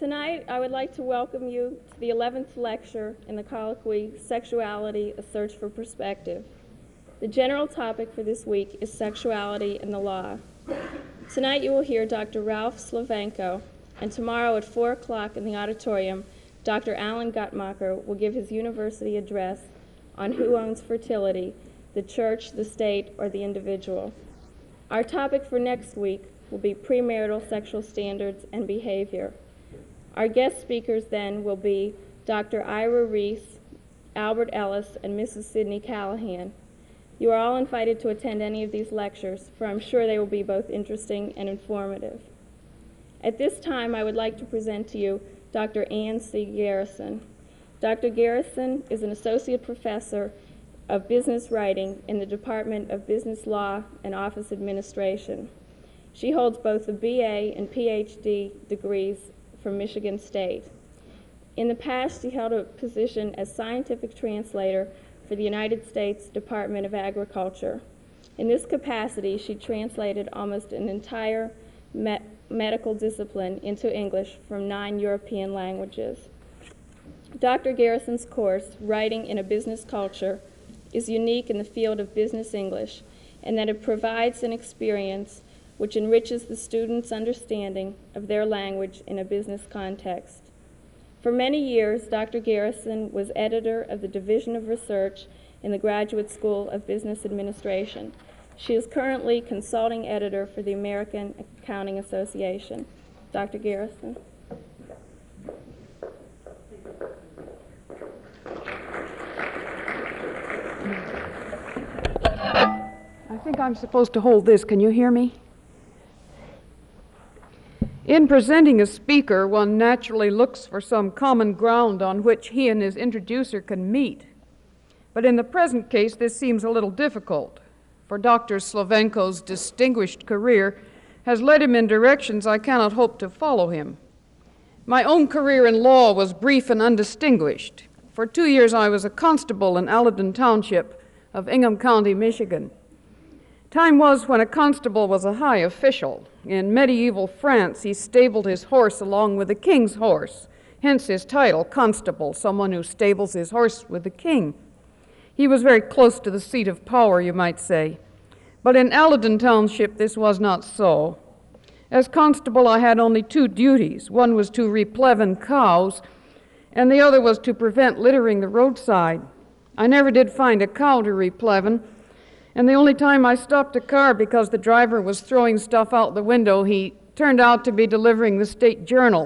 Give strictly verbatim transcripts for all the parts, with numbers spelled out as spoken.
Tonight, I would like to welcome you to the eleventh lecture in the colloquy, Sexuality, A Search for Perspective. The general topic for this week is sexuality and the law. Tonight you will hear Doctor Ralph Slavenko, and tomorrow at four o'clock in the auditorium, Doctor Alan Guttmacher will give his university address on who owns fertility, the church, the state, or the individual. Our topic for next week will be premarital sexual standards and behavior. Our guest speakers then will be Doctor Ira Reese, Albert Ellis, and Missus Sidney Callahan. You are all invited to attend any of these lectures, for I'm sure they will be both interesting and informative. At this time, I would like to present to you Doctor Ann C. Garrison. Doctor Garrison is an associate professor of business writing in the Department of Business Law and Office Administration. She holds both the B A and P H D degrees from Michigan State. In the past, she held a position as scientific translator for the United States Department of Agriculture. In this capacity, she translated almost an entire me- medical discipline into English from nine European languages. Doctor Garrison's course, Writing in a Business Culture, is unique in the field of business English, in that it provides an experience which enriches the student's understanding of their language in a business context. For many years, Doctor Garrison was editor of the Division of Research in the Graduate School of Business Administration. She is currently consulting editor for the American Accounting Association. Doctor Garrison. I think I'm supposed to hold this. Can you hear me? In presenting a speaker, one naturally looks for some common ground on which he and his introducer can meet. But in the present case, this seems a little difficult, for Doctor Slavenko's distinguished career has led him in directions I cannot hope to follow him. My own career in law was brief and undistinguished. For two years I was a constable in Allerton Township of Ingham County, Michigan. Time was when a constable was a high official. In medieval France, he stabled his horse along with the king's horse, hence his title, constable, someone who stables his horse with the king. He was very close to the seat of power, you might say. But in Allerton Township, this was not so. As constable, I had only two duties. One was to replevin cows, and the other was to prevent littering the roadside. I never did find a cow to replevin, and the only time I stopped a car because the driver was throwing stuff out the window, he turned out to be delivering the State Journal.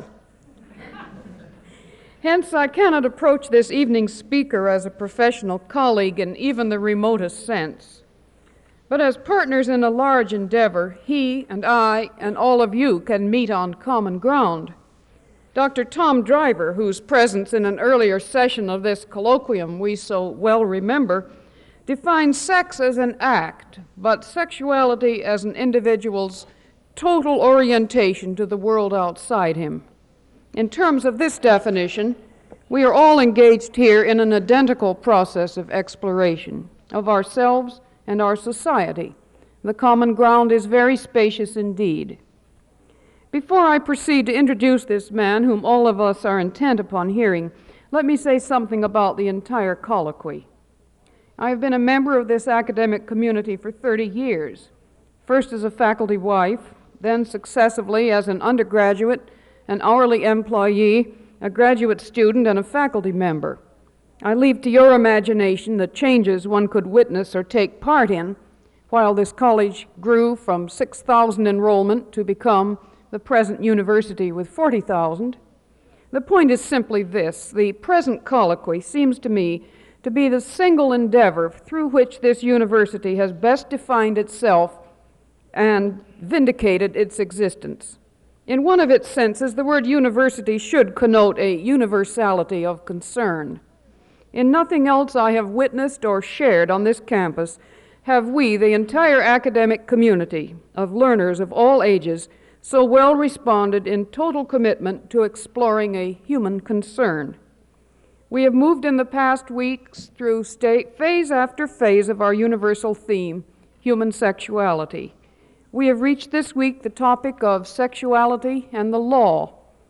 Hence, I cannot approach this evening's speaker as a professional colleague in even the remotest sense. But as partners in a large endeavor, he and I and all of you can meet on common ground. Doctor Tom Driver, whose presence in an earlier session of this colloquium we so well remember, defines sex as an act, but sexuality as an individual's total orientation to the world outside him. In terms of this definition, we are all engaged here in an identical process of exploration of ourselves and our society. The common ground is very spacious indeed. Before I proceed to introduce this man, whom all of us are intent upon hearing, let me say something about the entire colloquy. I have been a member of this academic community for thirty years, first as a faculty wife, then successively as an undergraduate, an hourly employee, a graduate student, and a faculty member. I leave to your imagination the changes one could witness or take part in while this college grew from six thousand enrollment to become the present university with forty thousand. The point is simply this: the present colloquy seems to me to be the single endeavor through which this university has best defined itself and vindicated its existence. In one of its senses, the word university should connote a universality of concern. In nothing else I have witnessed or shared on this campus have we, the entire academic community of learners of all ages, so well responded in total commitment to exploring a human concern. We have moved in the past weeks through state, phase after phase of our universal theme, human sexuality. We have reached this week the topic of sexuality and the law.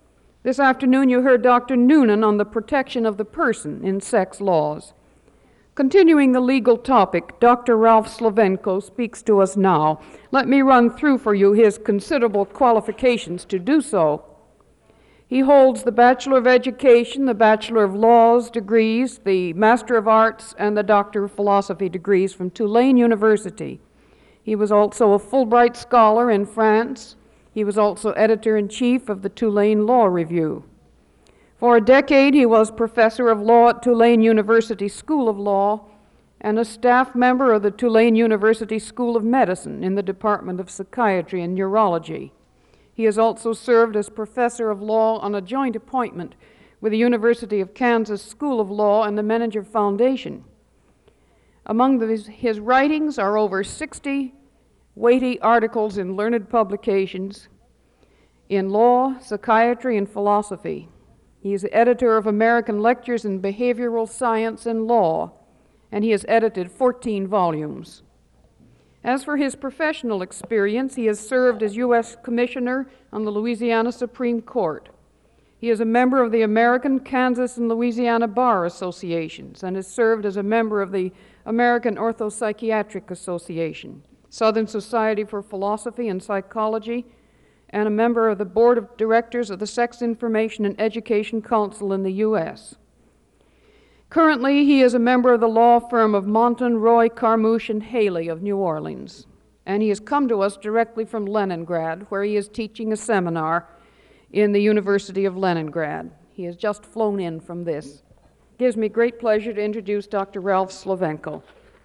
This afternoon you heard Doctor Noonan on the protection of the person in sex laws. Continuing the legal topic, Doctor Ralph Slavenko speaks to us now. Let me run through for you his considerable qualifications to do so. He holds the Bachelor of Education, the Bachelor of Laws degrees, the Master of Arts, and the Doctor of Philosophy degrees from Tulane University. He was also a Fulbright Scholar in France. He was also editor-in-chief of the Tulane Law Review. For a decade, he was professor of law at Tulane University School of Law and a staff member of the Tulane University School of Medicine in the Department of Psychiatry and Neurology. He has also served as professor of law on a joint appointment with the University of Kansas School of Law and the Menninger Foundation. Among the, his writings are over sixty weighty articles in learned publications in law, psychiatry, and philosophy. He is editor of American Lectures in Behavioral Science and Law, and he has edited fourteen volumes. As for his professional experience, he has served as U S Commissioner on the Louisiana Supreme Court. He is a member of the American, Kansas, and Louisiana Bar Associations and has served as a member of the American Orthopsychiatric Association, Southern Society for Philosophy and Psychology, and a member of the Board of Directors of the Sex Information and Education Council in the U S Currently, he is a member of the law firm of Monton, Roy, Carmouche, and Haley of New Orleans, and he has come to us directly from Leningrad, where he is teaching a seminar in the University of Leningrad. He has just flown in from this. It gives me great pleasure to introduce Doctor Ralph Slavenko.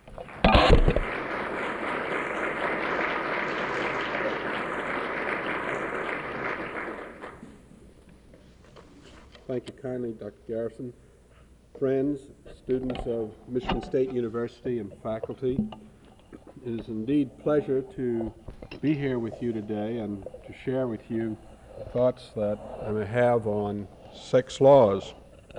Thank you kindly, Doctor Garrison. Friends, students of Michigan State University and faculty, it is indeed a pleasure to be here with you today and to share with you thoughts that I may have on sex laws.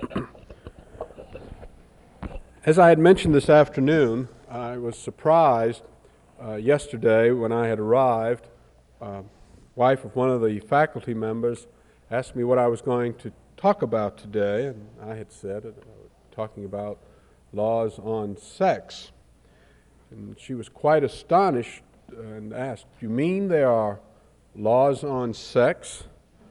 As I had mentioned this afternoon, I was surprised uh, yesterday when I had arrived. Uh, wife of one of the faculty members asked me what I was going to talk about today, and I had said it, uh, talking about laws on sex. And she was quite astonished and asked, "You mean there are laws on sex?"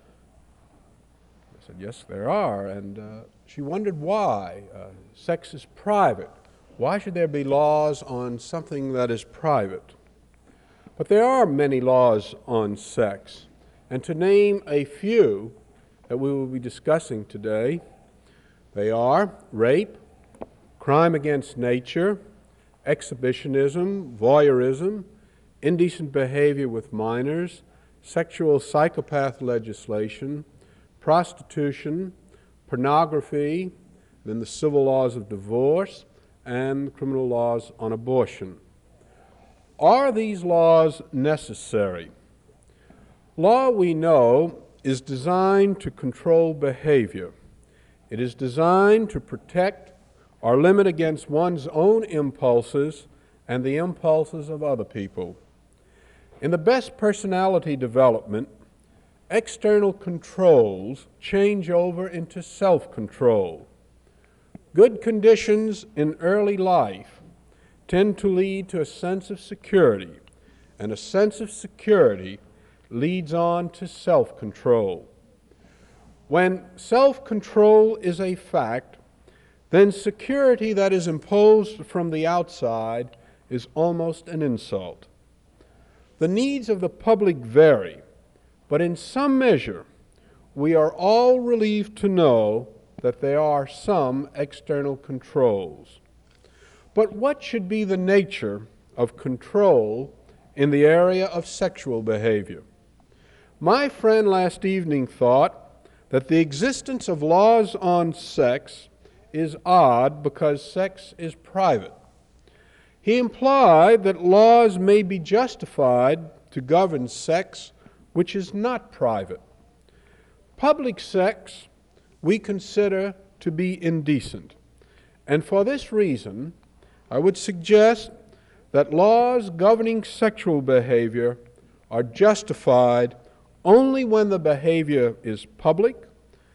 I said, "Yes, there are." And uh, she wondered why. Uh, sex is private. Why should there be laws on something that is private? But there are many laws on sex. And to name a few that we will be discussing today, they are rape, crime against nature, exhibitionism, voyeurism, indecent behavior with minors, sexual psychopath legislation, prostitution, pornography, then the civil laws of divorce, and criminal laws on abortion. Are these laws necessary? Law, we know, is designed to control behavior. It is designed to protect or limit against one's own impulses and the impulses of other people. In the best personality development, external controls change over into self-control. Good conditions in early life tend to lead to a sense of security, and a sense of security leads on to self-control. When self-control is a fact, then security that is imposed from the outside is almost an insult. The needs of the public vary, but in some measure, we are all relieved to know that there are some external controls. But what should be the nature of control in the area of sexual behavior? My friend last evening thought that the existence of laws on sex is odd because sex is private. He implied that laws may be justified to govern sex which is not private. Public sex we consider to be indecent, and for this reason, I would suggest that laws governing sexual behavior are justified only when the behavior is public,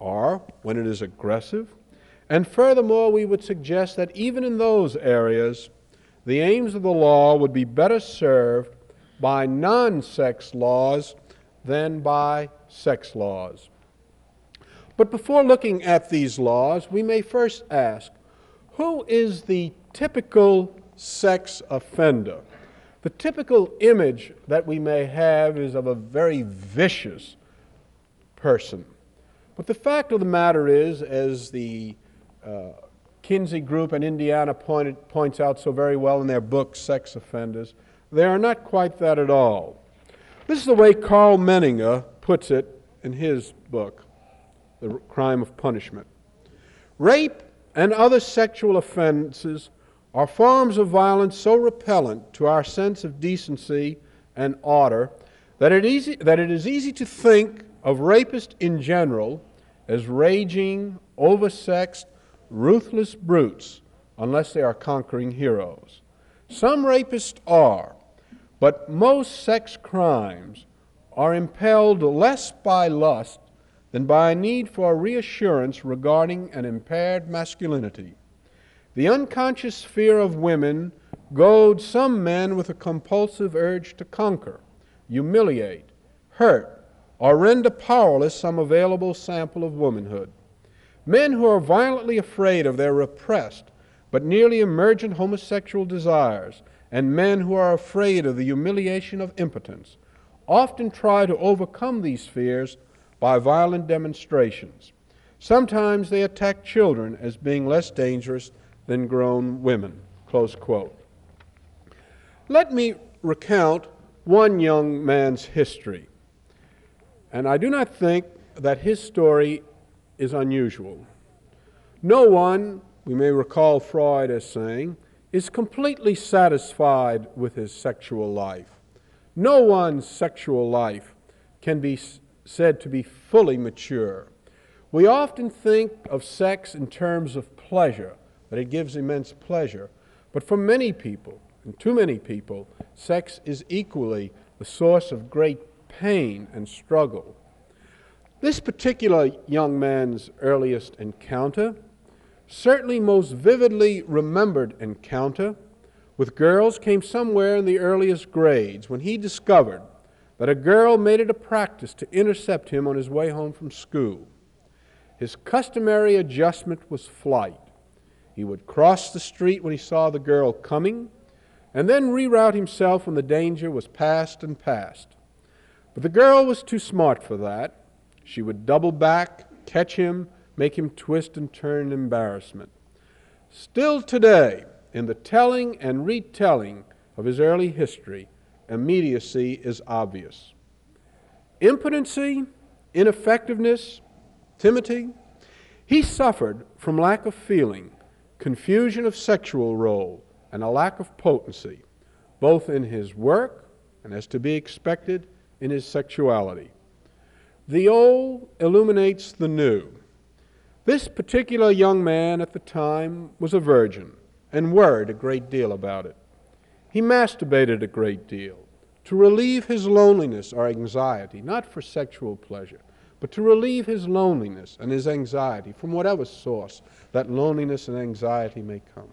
or when it is aggressive. And furthermore, we would suggest that even in those areas, the aims of the law would be better served by non-sex laws than by sex laws. But before looking at these laws, we may first ask, who is the typical sex offender? The typical image that we may have is of a very vicious person. But the fact of the matter is, as the uh, Kinsey Group in Indiana pointed, points out so very well in their book, Sex Offenders, they are not quite that at all. This is the way Carl Menninger puts it in his book, The Crime of Punishment. Rape and other sexual offenses are forms of violence so repellent to our sense of decency and order that it, easy, that it is easy to think of rapists in general as raging, oversexed, ruthless brutes unless they are conquering heroes. Some rapists are, but most sex crimes are impelled less by lust than by a need for reassurance regarding an impaired masculinity. The unconscious fear of women goads some men with a compulsive urge to conquer, humiliate, hurt, or render powerless some available sample of womanhood. Men who are violently afraid of their repressed but nearly emergent homosexual desires, and men who are afraid of the humiliation of impotence, often try to overcome these fears by violent demonstrations. Sometimes they attack children as being less dangerous than grown women. Close quote. Let me recount one young man's history. And I do not think that his story is unusual. No one, we may recall Freud as saying, is completely satisfied with his sexual life. No one's sexual life can be said to be fully mature. We often think of sex in terms of pleasure, that it gives immense pleasure. But for many people, and too many people, sex is equally the source of great pain and struggle. This particular young man's earliest encounter, certainly most vividly remembered encounter with girls, came somewhere in the earliest grades when he discovered that a girl made it a practice to intercept him on his way home from school. His customary adjustment was flight. He would cross the street when he saw the girl coming, and then reroute himself when the danger was past and past. But the girl was too smart for that. She would double back, catch him, make him twist and turn in embarrassment. Still today, in the telling and retelling of his early history, immediacy is obvious. Impotency, ineffectiveness, timidity, he suffered from lack of feeling, confusion of sexual role, and a lack of potency, both in his work and, as to be expected, in his sexuality. The old illuminates the new. This particular young man at the time was a virgin and worried a great deal about it. He masturbated a great deal to relieve his loneliness or anxiety, not for sexual pleasure, but to relieve his loneliness and his anxiety from whatever source that loneliness and anxiety may come.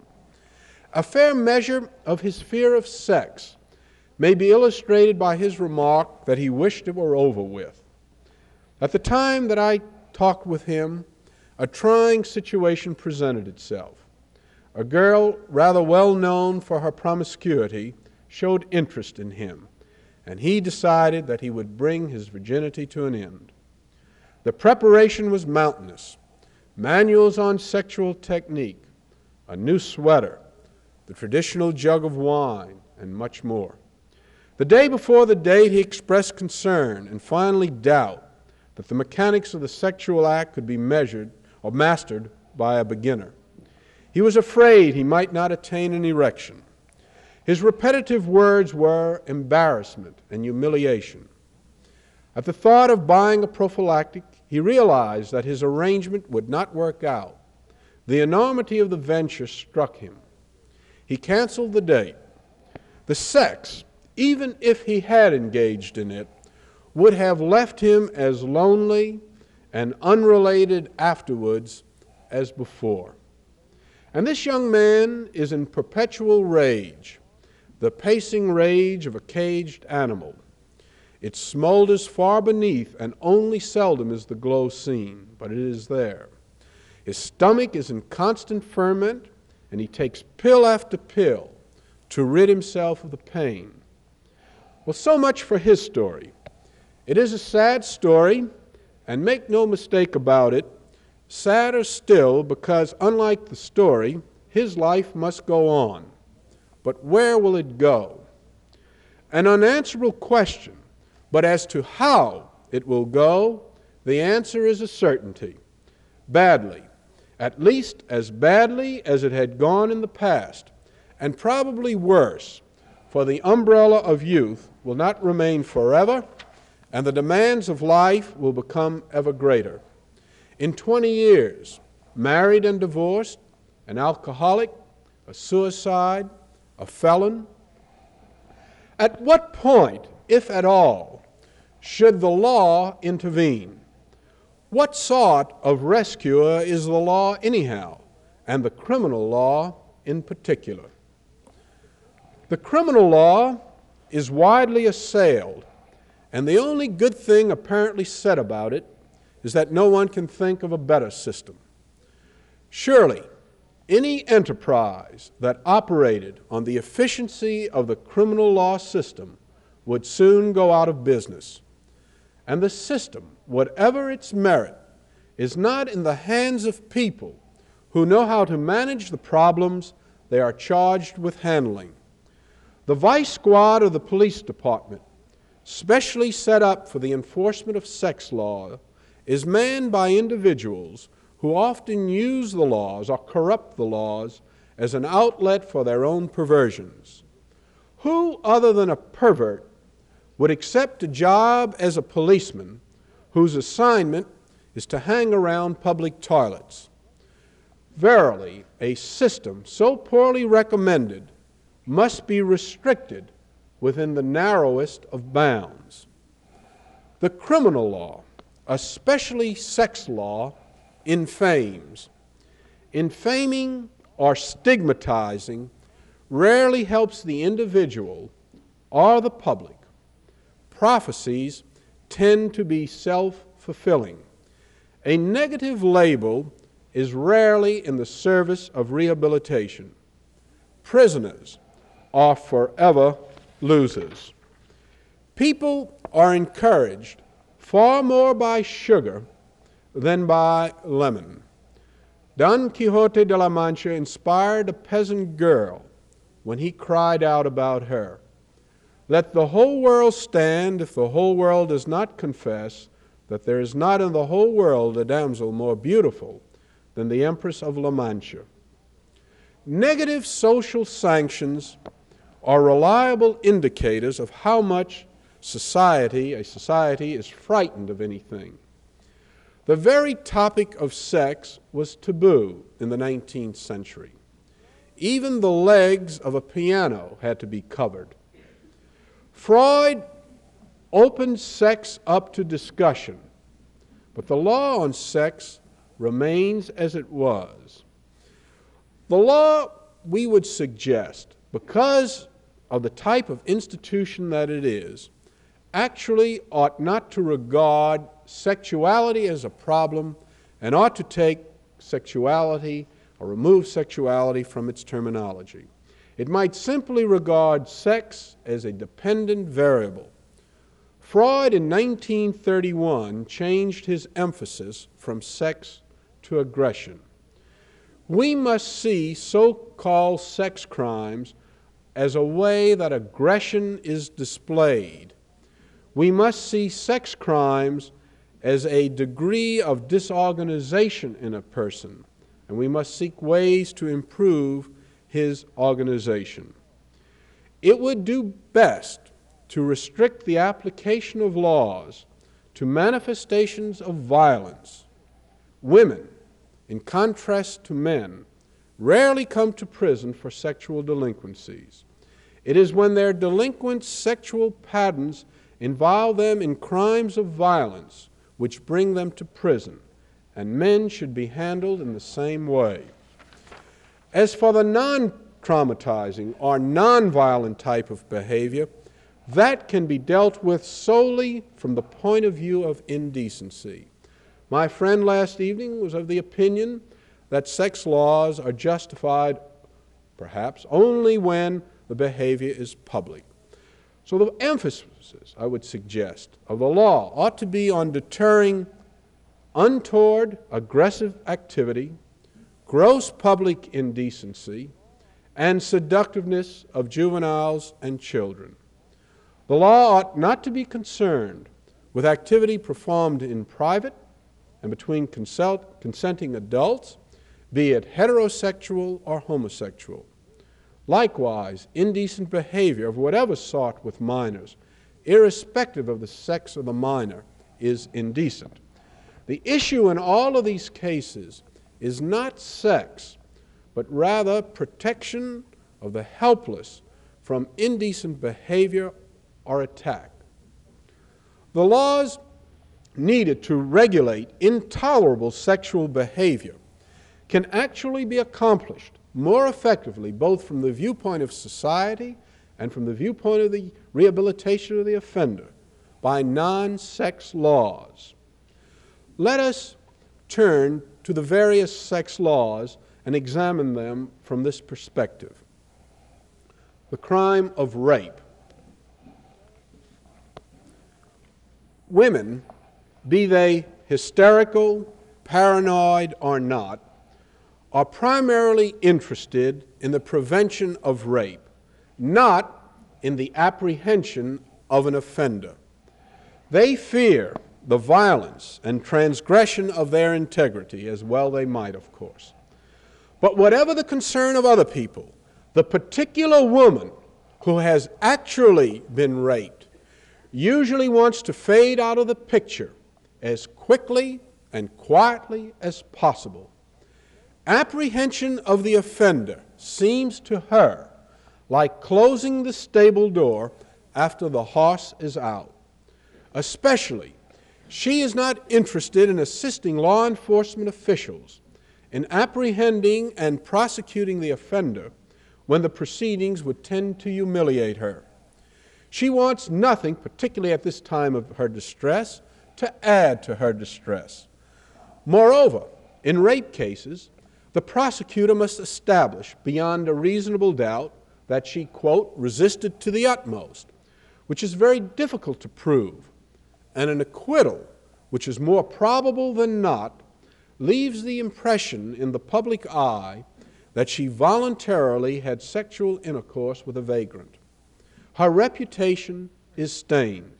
A fair measure of his fear of sex may be illustrated by his remark that he wished it were over with. At the time that I talked with him, a trying situation presented itself. A girl rather well known for her promiscuity showed interest in him, and he decided that he would bring his virginity to an end. The preparation was mountainous. Manuals on sexual technique, a new sweater, the traditional jug of wine, and much more. The day before the date, he expressed concern and finally doubt that the mechanics of the sexual act could be measured or mastered by a beginner. He was afraid he might not attain an erection. His repetitive words were embarrassment and humiliation. At the thought of buying a prophylactic, he realized that his arrangement would not work out. The enormity of the venture struck him. He canceled the date. The sex, even if he had engaged in it, would have left him as lonely and unrelated afterwards as before. And this young man is in perpetual rage, the pacing rage of a caged animal. It smolders far beneath, and only seldom is the glow seen, but it is there. His stomach is in constant ferment, and he takes pill after pill to rid himself of the pain. Well, so much for his story. It is a sad story, and make no mistake about it, sadder still because, unlike the story, his life must go on. But where will it go? An unanswerable question, but as to how it will go, the answer is a certainty. Badly, at least as badly as it had gone in the past, and probably worse, for the umbrella of youth will not remain forever, and the demands of life will become ever greater. In twenty years, married and divorced, an alcoholic, a suicide, a felon. At what point, if at all, should the law intervene? What sort of rescuer is the law anyhow, and the criminal law in particular? The criminal law is widely assailed, and the only good thing apparently said about it is that no one can think of a better system. Surely, any enterprise that operated on the efficiency of the criminal law system would soon go out of business. And the system, whatever its merit, is not in the hands of people who know how to manage the problems they are charged with handling. The vice squad of the police department, specially set up for the enforcement of sex law, is manned by individuals who often use the laws or corrupt the laws as an outlet for their own perversions. Who other than a pervert would accept a job as a policeman whose assignment is to hang around public toilets? Verily, a system so poorly recommended must be restricted within the narrowest of bounds. The criminal law, especially sex law, infames. Infaming or stigmatizing rarely helps the individual or the public. Prophecies tend to be self-fulfilling. A negative label is rarely in the service of rehabilitation. Prisoners are forever losers. People are encouraged far more by sugar than by lemon. Don Quixote de la Mancha inspired a peasant girl when he cried out about her, "Let the whole world stand if the whole world does not confess that there is not in the whole world a damsel more beautiful than the Empress of La Mancha." Negative social sanctions are reliable indicators of how much society, a society, is frightened of anything. The very topic of sex was taboo in the nineteenth century. Even the legs of a piano had to be covered. Freud opened sex up to discussion, but the law on sex remains as it was. The law, we would suggest, because of the type of institution that it is, actually ought not to regard sexuality as a problem and ought to take sexuality or remove sexuality from its terminology. It might simply regard sex as a dependent variable. Freud in nineteen thirty-one changed his emphasis from sex to aggression. We must see so-called sex crimes as a way that aggression is displayed. We must see sex crimes as a degree of disorganization in a person, and we must seek ways to improve his organization. It would do best to restrict the application of laws to manifestations of violence. Women, in contrast to men, rarely come to prison for sexual delinquencies. It is when their delinquent sexual patterns involve them in crimes of violence, which bring them to prison, and men should be handled in the same way. As for the non-traumatizing or non-violent type of behavior, that can be dealt with solely from the point of view of indecency. My friend last evening was of the opinion that sex laws are justified, perhaps, only when the behavior is public. So the emphasis, I would suggest, of the law ought to be on deterring untoward, aggressive activity, gross public indecency, and seductiveness of juveniles and children. The law ought not to be concerned with activity performed in private and between consult, consenting adults, be it heterosexual or homosexual. Likewise, indecent behavior of whatever sort with minors, irrespective of the sex of the minor, is indecent. The issue in all of these cases is not sex, but rather protection of the helpless from indecent behavior or attack. The laws needed to regulate intolerable sexual behavior can actually be accomplished more effectively both from the viewpoint of society and from the viewpoint of the rehabilitation of the offender by non-sex laws. Let us turn to the various sex laws and examine them from this perspective. The crime of rape. Women, be they hysterical, paranoid, or not, are primarily interested in the prevention of rape, not in the apprehension of an offender. They fear the violence and transgression of their integrity, as well they might, of course. But whatever the concern of other people, the particular woman who has actually been raped usually wants to fade out of the picture as quickly and quietly as possible. Apprehension of the offender seems to her like closing the stable door after the horse is out. Especially, she is not interested in assisting law enforcement officials in apprehending and prosecuting the offender when the proceedings would tend to humiliate her. She wants nothing, particularly at this time of her distress, to add to her distress. Moreover, in rape cases, the prosecutor must establish beyond a reasonable doubt that she, quote, resisted to the utmost, which is very difficult to prove, and an acquittal, which is more probable than not, leaves the impression in the public eye that she voluntarily had sexual intercourse with a vagrant. Her reputation is stained.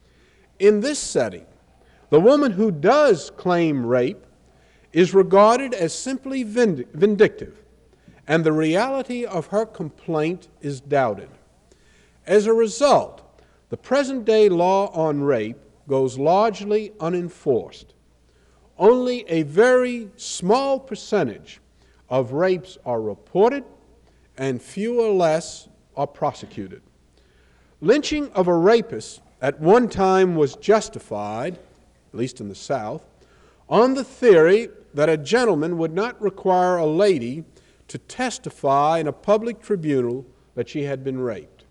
In this setting, the woman who does claim rape is regarded as simply vindictive, and the reality of her complaint is doubted. As a result, the present-day law on rape goes largely unenforced. Only a very small percentage of rapes are reported, and few or less are prosecuted. Lynching of a rapist at one time was justified, at least in the South, on the theory that a gentleman would not require a lady to testify in a public tribunal that she had been raped.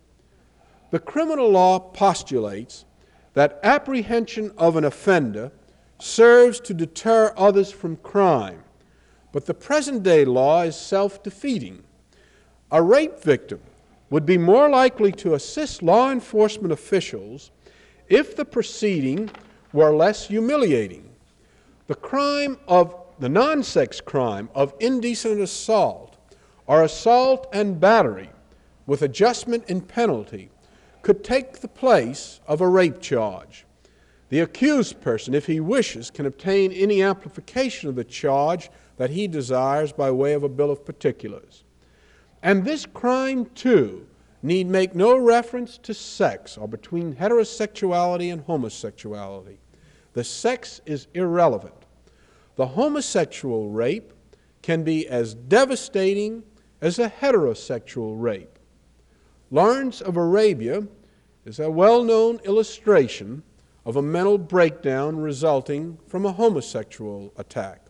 The criminal law postulates that apprehension of an offender serves to deter others from crime, but the present-day law is self-defeating. A rape victim would be more likely to assist law enforcement officials if the proceeding were less humiliating. The crime of, the non-sex crime of indecent assault or assault and battery with adjustment in penalty could take the place of a rape charge. The accused person, if he wishes, can obtain any amplification of the charge that he desires by way of a bill of particulars. And this crime, too, need make no reference to sex or between heterosexuality and homosexuality. The sex is irrelevant. The homosexual rape can be as devastating as a heterosexual rape. Lawrence of Arabia is a well-known illustration of a mental breakdown resulting from a homosexual attack.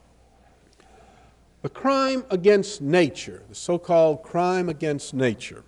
The crime against nature, the so-called crime against nature.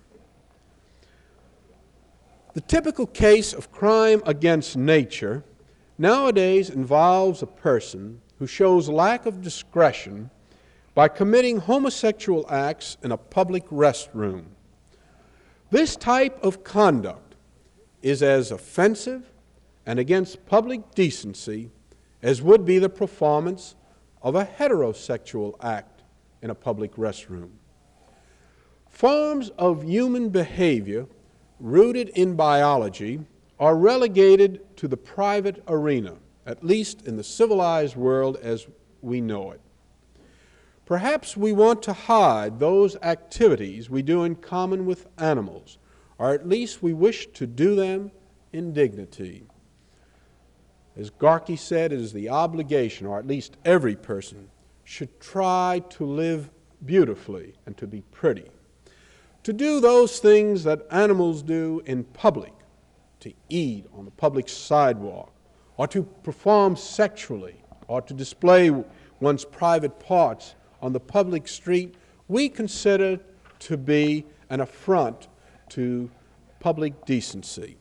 The typical case of crime against nature nowadays involves a person who shows lack of discretion by committing homosexual acts in a public restroom. This type of conduct is as offensive and against public decency as would be the performance of a heterosexual act in a public restroom. Forms of human behavior rooted in biology are relegated to the private arena, at least in the civilized world as we know it. Perhaps we want to hide those activities we do in common with animals, or at least we wish to do them in dignity. As Gorky said, it is the obligation, or at least every person, should try to live beautifully and to be pretty. To do those things that animals do in public, to eat on the public sidewalk, or to perform sexually, or to display one's private parts on the public street, we consider to be an affront to public decency.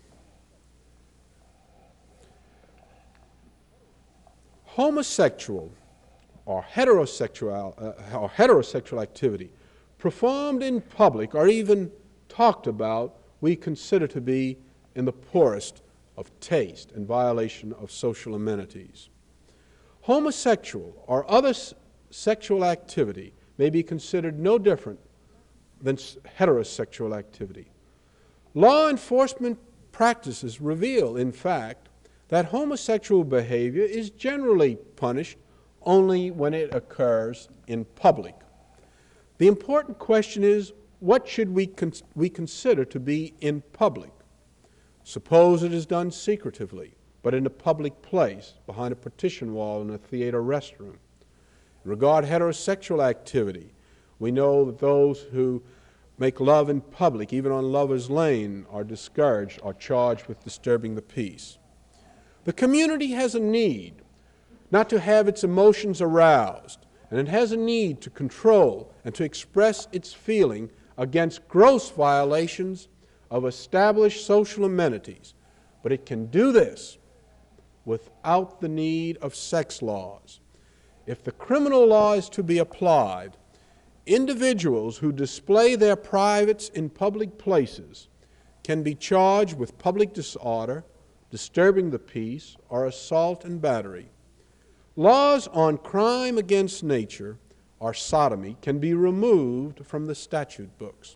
Homosexual or heterosexual, uh, or heterosexual activity performed in public or even talked about, we consider to be in the poorest of taste and violation of social amenities. Homosexual or other s- sexual activity may be considered no different than s- heterosexual activity. Law enforcement practices reveal, in fact, that homosexual behavior is generally punished only when it occurs in public. The important question is, what should we, con- we consider to be in public? Suppose it is done secretively, but in a public place, behind a partition wall in a theater restroom. In regard to heterosexual activity, we know that those who make love in public, even on Lover's Lane, are discouraged or charged with disturbing the peace. The community has a need not to have its emotions aroused, and it has a need to control and to express its feeling against gross violations of established social amenities. But it can do this without the need of sex laws. If the criminal law is to be applied, individuals who display their privates in public places can be charged with public disorder, disturbing the peace, or assault and battery. Laws on crime against nature or sodomy can be removed from the statute books.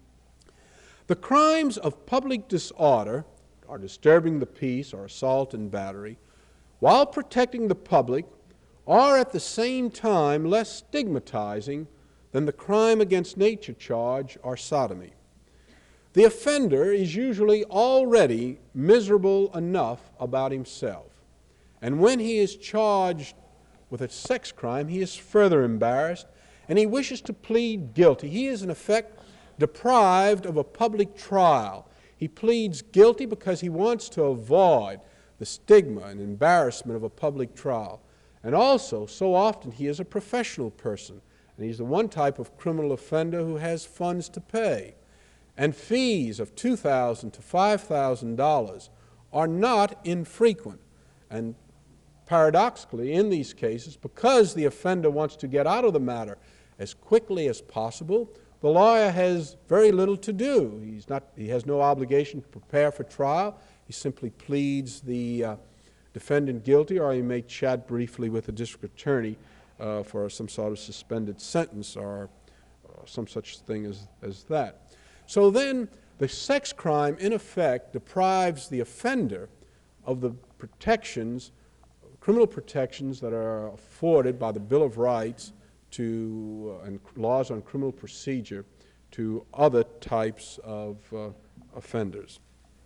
The crimes of public disorder, or disturbing the peace, or assault and battery, while protecting the public, are at the same time less stigmatizing than the crime against nature charge or sodomy. The offender is usually already miserable enough about himself, and when he is charged with a sex crime, he is further embarrassed, and he wishes to plead guilty. He is, in effect, deprived of a public trial. He pleads guilty because he wants to avoid the stigma and embarrassment of a public trial. And also, so often, he is a professional person, and he's the one type of criminal offender who has funds to pay. And fees of two thousand dollars to five thousand dollars are not infrequent. And paradoxically, in these cases, because the offender wants to get out of the matter as quickly as possible, the lawyer has very little to do. He's not, he has no obligation to prepare for trial. He simply pleads the uh, defendant guilty, or he may chat briefly with the district attorney uh, for some sort of suspended sentence or uh, some such thing as, as that. So then the sex crime, in effect, deprives the offender of the protections, criminal protections that are afforded by the Bill of Rights to, uh, and laws on criminal procedure to other types of uh, offenders.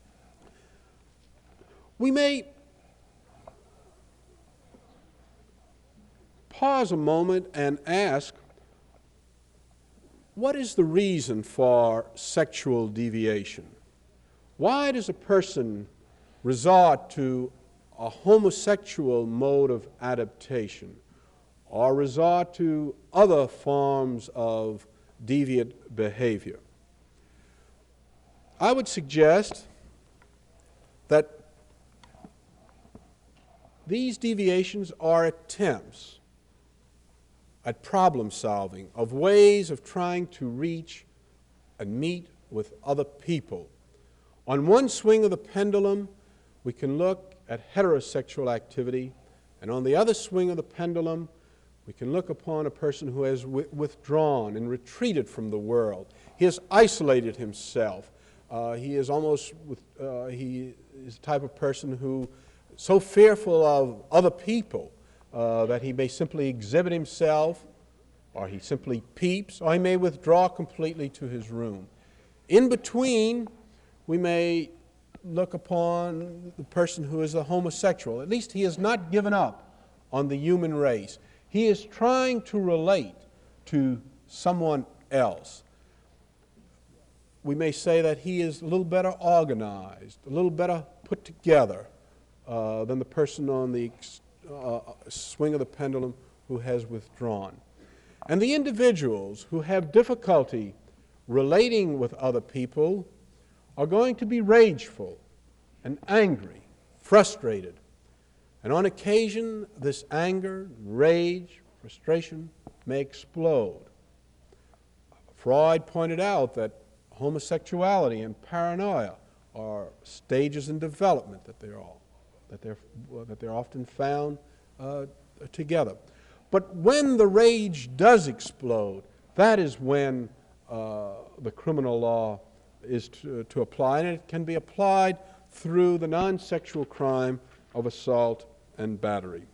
We may pause a moment and ask, what is the reason for sexual deviation? Why does a person resort to a homosexual mode of adaptation or resort to other forms of deviant behavior. I would suggest that these deviations are attempts at problem solving, of ways of trying to reach and meet with other people. On one swing of the pendulum, we can look at heterosexual activity, and on the other swing of the pendulum, we can look upon a person who has wi- withdrawn and retreated from the world. He has isolated himself. Uh, he is almost, with, uh, he is the type of person who is so fearful of other people uh, that he may simply exhibit himself, or he simply peeps, or he may withdraw completely to his room. In between, we may look upon the person who is a homosexual. At least he has not given up on the human race. He is trying to relate to someone else. We may say that he is a little better organized, a little better put together uh, than the person on the uh, swing of the pendulum who has withdrawn. And the individuals who have difficulty relating with other people are going to be rageful and angry, frustrated. And on occasion, this anger, rage, frustration may explode. Freud pointed out that homosexuality and paranoia are stages in development, that they're all, that they're, that they're often found uh, together. But when the rage does explode, that is when uh, the criminal law is to, to apply, and it can be applied through the non-sexual crime of assault and battery.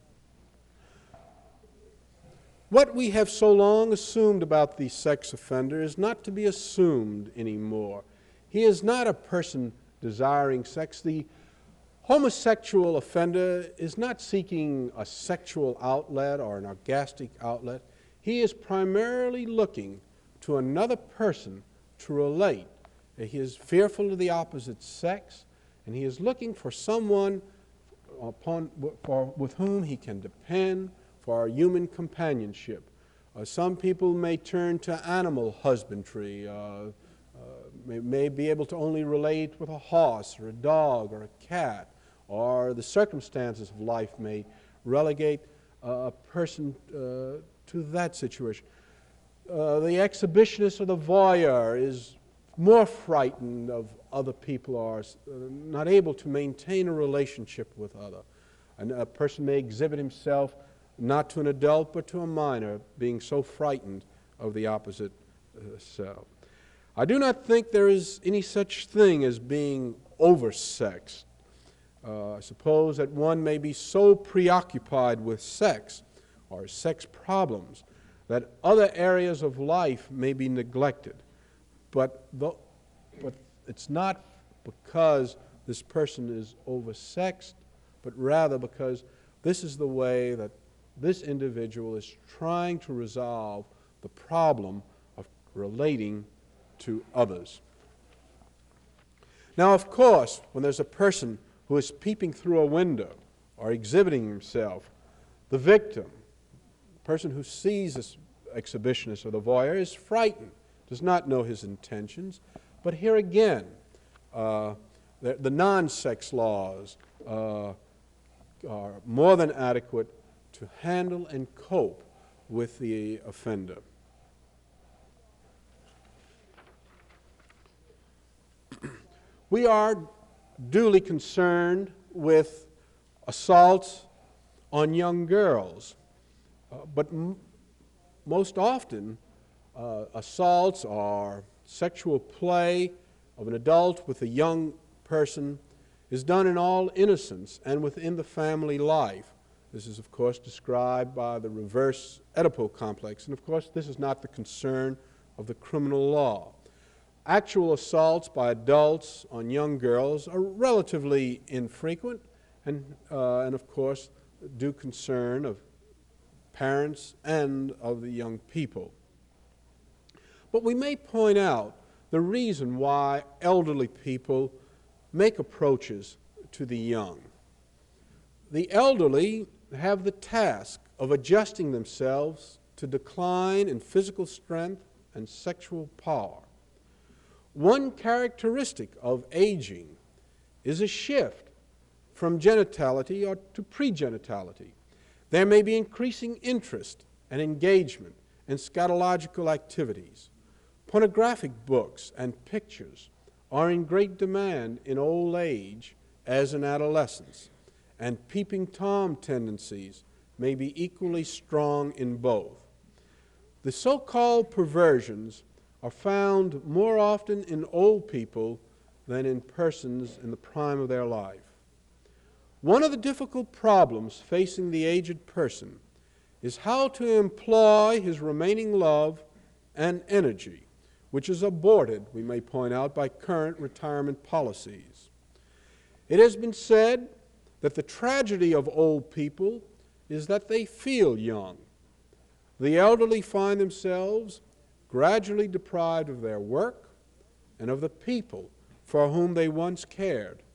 What we have so long assumed about the sex offender is not to be assumed anymore. He is not a person desiring sex. The homosexual offender is not seeking a sexual outlet or an orgastic outlet. He is primarily looking to another person to relate. He is fearful of the opposite sex, and he is looking for someone upon, for, with whom he can depend for human companionship. Uh, some people may turn to animal husbandry, uh, uh, may, may be able to only relate with a horse or a dog or a cat, or the circumstances of life may relegate uh, a person uh, to that situation. Uh, the exhibitionist or the voyeur is more frightened of other people, or uh, not able to maintain a relationship with other. And a person may exhibit himself not to an adult but to a minor, being so frightened of the opposite uh, self. I do not think there is any such thing as being oversexed. Uh, I suppose that one may be so preoccupied with sex or sex problems that other areas of life may be neglected. But, the, but it's not because this person is oversexed, but rather because this is the way that this individual is trying to resolve the problem of relating to others. Now, of course, when there's a person who is peeping through a window or exhibiting himself, the victim, the person who sees this exhibitionist or the voyeur, is frightened, does not know his intentions. But here again, uh, the, the non-sex laws uh, are more than adequate to handle and cope with the offender. We are duly concerned with assaults on young girls, uh, but m- most often uh, assaults or sexual play of an adult with a young person is done in all innocence and within the family life. This is, of course, described by the reverse Oedipal complex, and of course this is not the concern of the criminal law. Actual assaults by adults on young girls are relatively infrequent and, uh, and of course, do concern of parents and of the young people. But we may point out the reason why elderly people make approaches to the young. The elderly have the task of adjusting themselves to decline in physical strength and sexual power. One characteristic of aging is a shift from genitality or to pregenitality. There may be increasing interest and engagement in scatological activities. Pornographic books and pictures are in great demand in old age as in adolescence, and peeping Tom tendencies may be equally strong in both. The so-called perversions are found more often in old people than in persons in the prime of their life. One of the difficult problems facing the aged person is how to employ his remaining love and energy, which is aborted, we may point out, by current retirement policies. It has been said that the tragedy of old people is that they feel young. The elderly find themselves gradually deprived of their work and of the people for whom they once cared.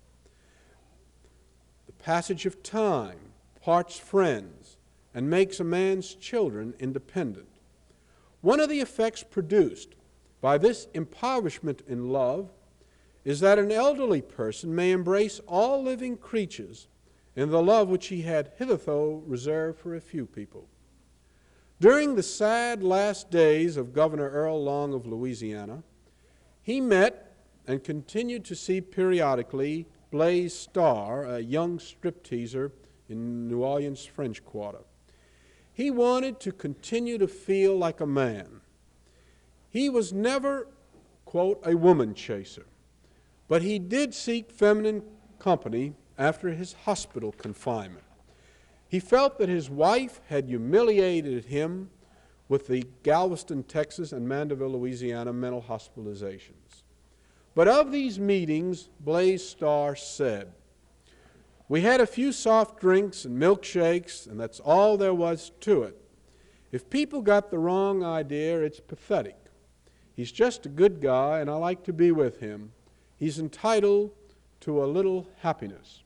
The passage of time parts friends and makes a man's children independent. One of the effects produced by this impoverishment in love is that an elderly person may embrace all living creatures in the love which he had hitherto reserved for a few people. During the sad last days of Governor Earl Long of Louisiana, he met and continued to see periodically Blaise Starr, a young stripteaser in New Orleans French Quarter. He wanted to continue to feel like a man. He was never, quote, a woman chaser, but he did seek feminine company after his hospital confinement. He felt that his wife had humiliated him with the Galveston, Texas, and Mandeville, Louisiana mental hospitalizations. But of these meetings, Blaise Starr said, "We had a few soft drinks and milkshakes, and that's all there was to it. If people got the wrong idea, it's pathetic. He's just a good guy, and I like to be with him. He's entitled to a little happiness."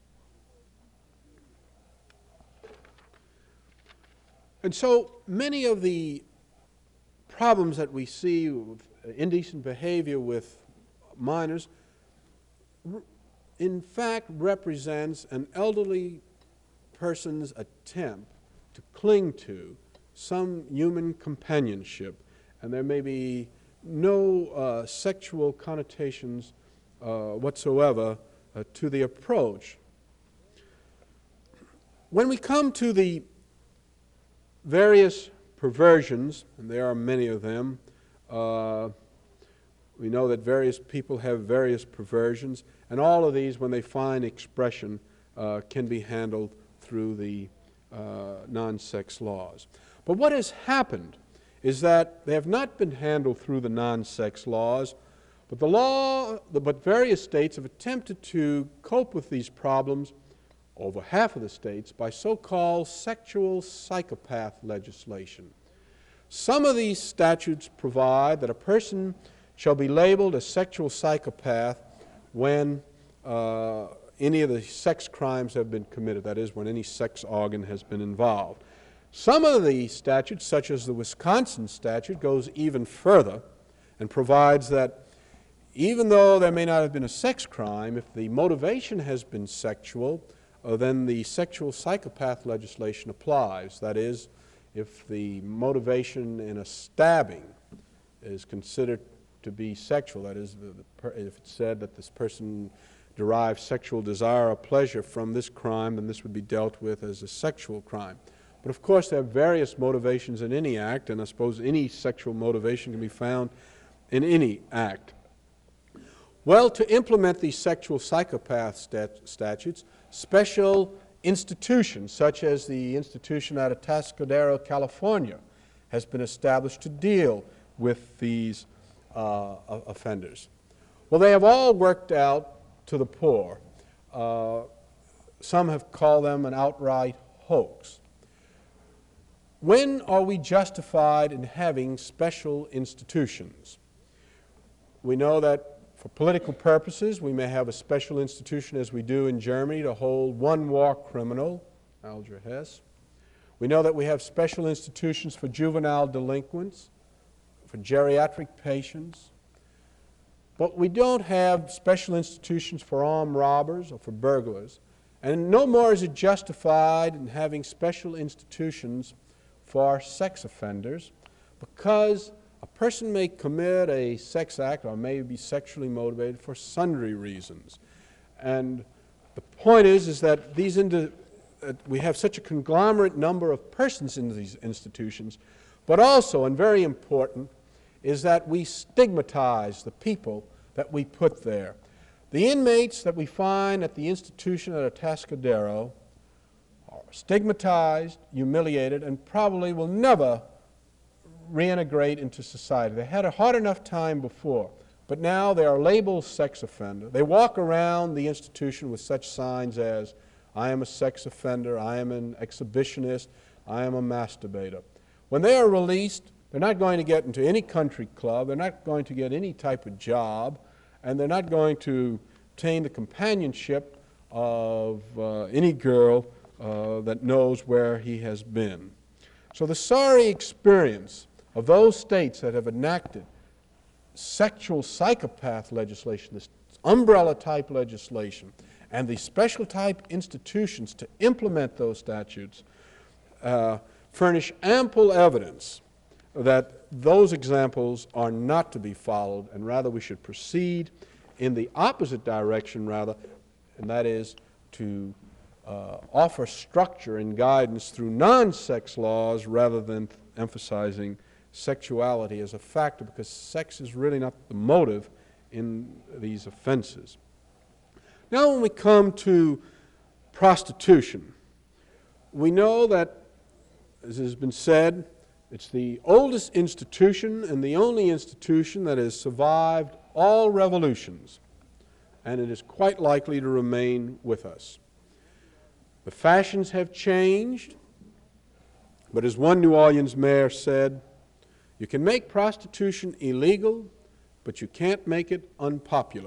And so many of the problems that we see with indecent behavior with minors in fact represents an elderly person's attempt to cling to some human companionship, and there may be no uh, sexual connotations uh, whatsoever uh, to the approach. When we come to the various perversions, and there are many of them, uh, we know that various people have various perversions, and all of these, when they find expression, uh, can be handled through the uh, non-sex laws. But what has happened is that they have not been handled through the non-sex laws, but the law, but various states have attempted to cope with these problems, over half of the states, by so-called sexual psychopath legislation. Some of these statutes provide that a person shall be labeled a sexual psychopath when uh, any of the sex crimes have been committed, that is, when any sex organ has been involved. Some of the statutes, such as the Wisconsin statute, goes even further and provides that even though there may not have been a sex crime, if the motivation has been sexual, uh, then the sexual psychopath legislation applies. That is, if the motivation in a stabbing is considered to be sexual, that is, the, the per, if it's said that this person derives sexual desire or pleasure from this crime, then this would be dealt with as a sexual crime. But of course there are various motivations in any act, and I suppose any sexual motivation can be found in any act. Well, to implement these sexual psychopath stat statutes, special institutions, such as the institution out of Atascadero, California, has been established to deal with these uh, offenders. Well, they have all worked out to the poor. Uh, some have called them an outright hoax. When are we justified in having special institutions? We know that for political purposes, we may have a special institution, as we do in Germany, to hold one war criminal, Alger Hess. We know that we have special institutions for juvenile delinquents, for geriatric patients, but we don't have special institutions for armed robbers or for burglars. And no more is it justified in having special institutions for sex offenders, because a person may commit a sex act or may be sexually motivated for sundry reasons. And the point is, is that these indi- uh, we have such a conglomerate number of persons in these institutions, but also, and very important, is that we stigmatize the people that we put there. The inmates that we find at the institution at Atascadero are stigmatized, humiliated, and probably will never reintegrate into society. They had a hard enough time before, but now they are labeled sex offender. They walk around the institution with such signs as, I am a sex offender, I am an exhibitionist, I am a masturbator. When they are released, they're not going to get into any country club, they're not going to get any type of job, and they're not going to obtain the companionship of uh, any girl uh, that knows where he has been. So the sorry experience of those states that have enacted sexual psychopath legislation, this umbrella type legislation, and the special type institutions to implement those statutes uh, furnish ample evidence that those examples are not to be followed, and rather we should proceed in the opposite direction, rather, and that is to uh, offer structure and guidance through non-sex laws rather than emphasizing sexuality as a factor, because sex is really not the motive in these offenses. Now when we come to prostitution, we know that, as has been said, it's the oldest institution and the only institution that has survived all revolutions, and it is quite likely to remain with us. The fashions have changed, but as one New Orleans mayor said, you can make prostitution illegal, but you can't make it unpopular.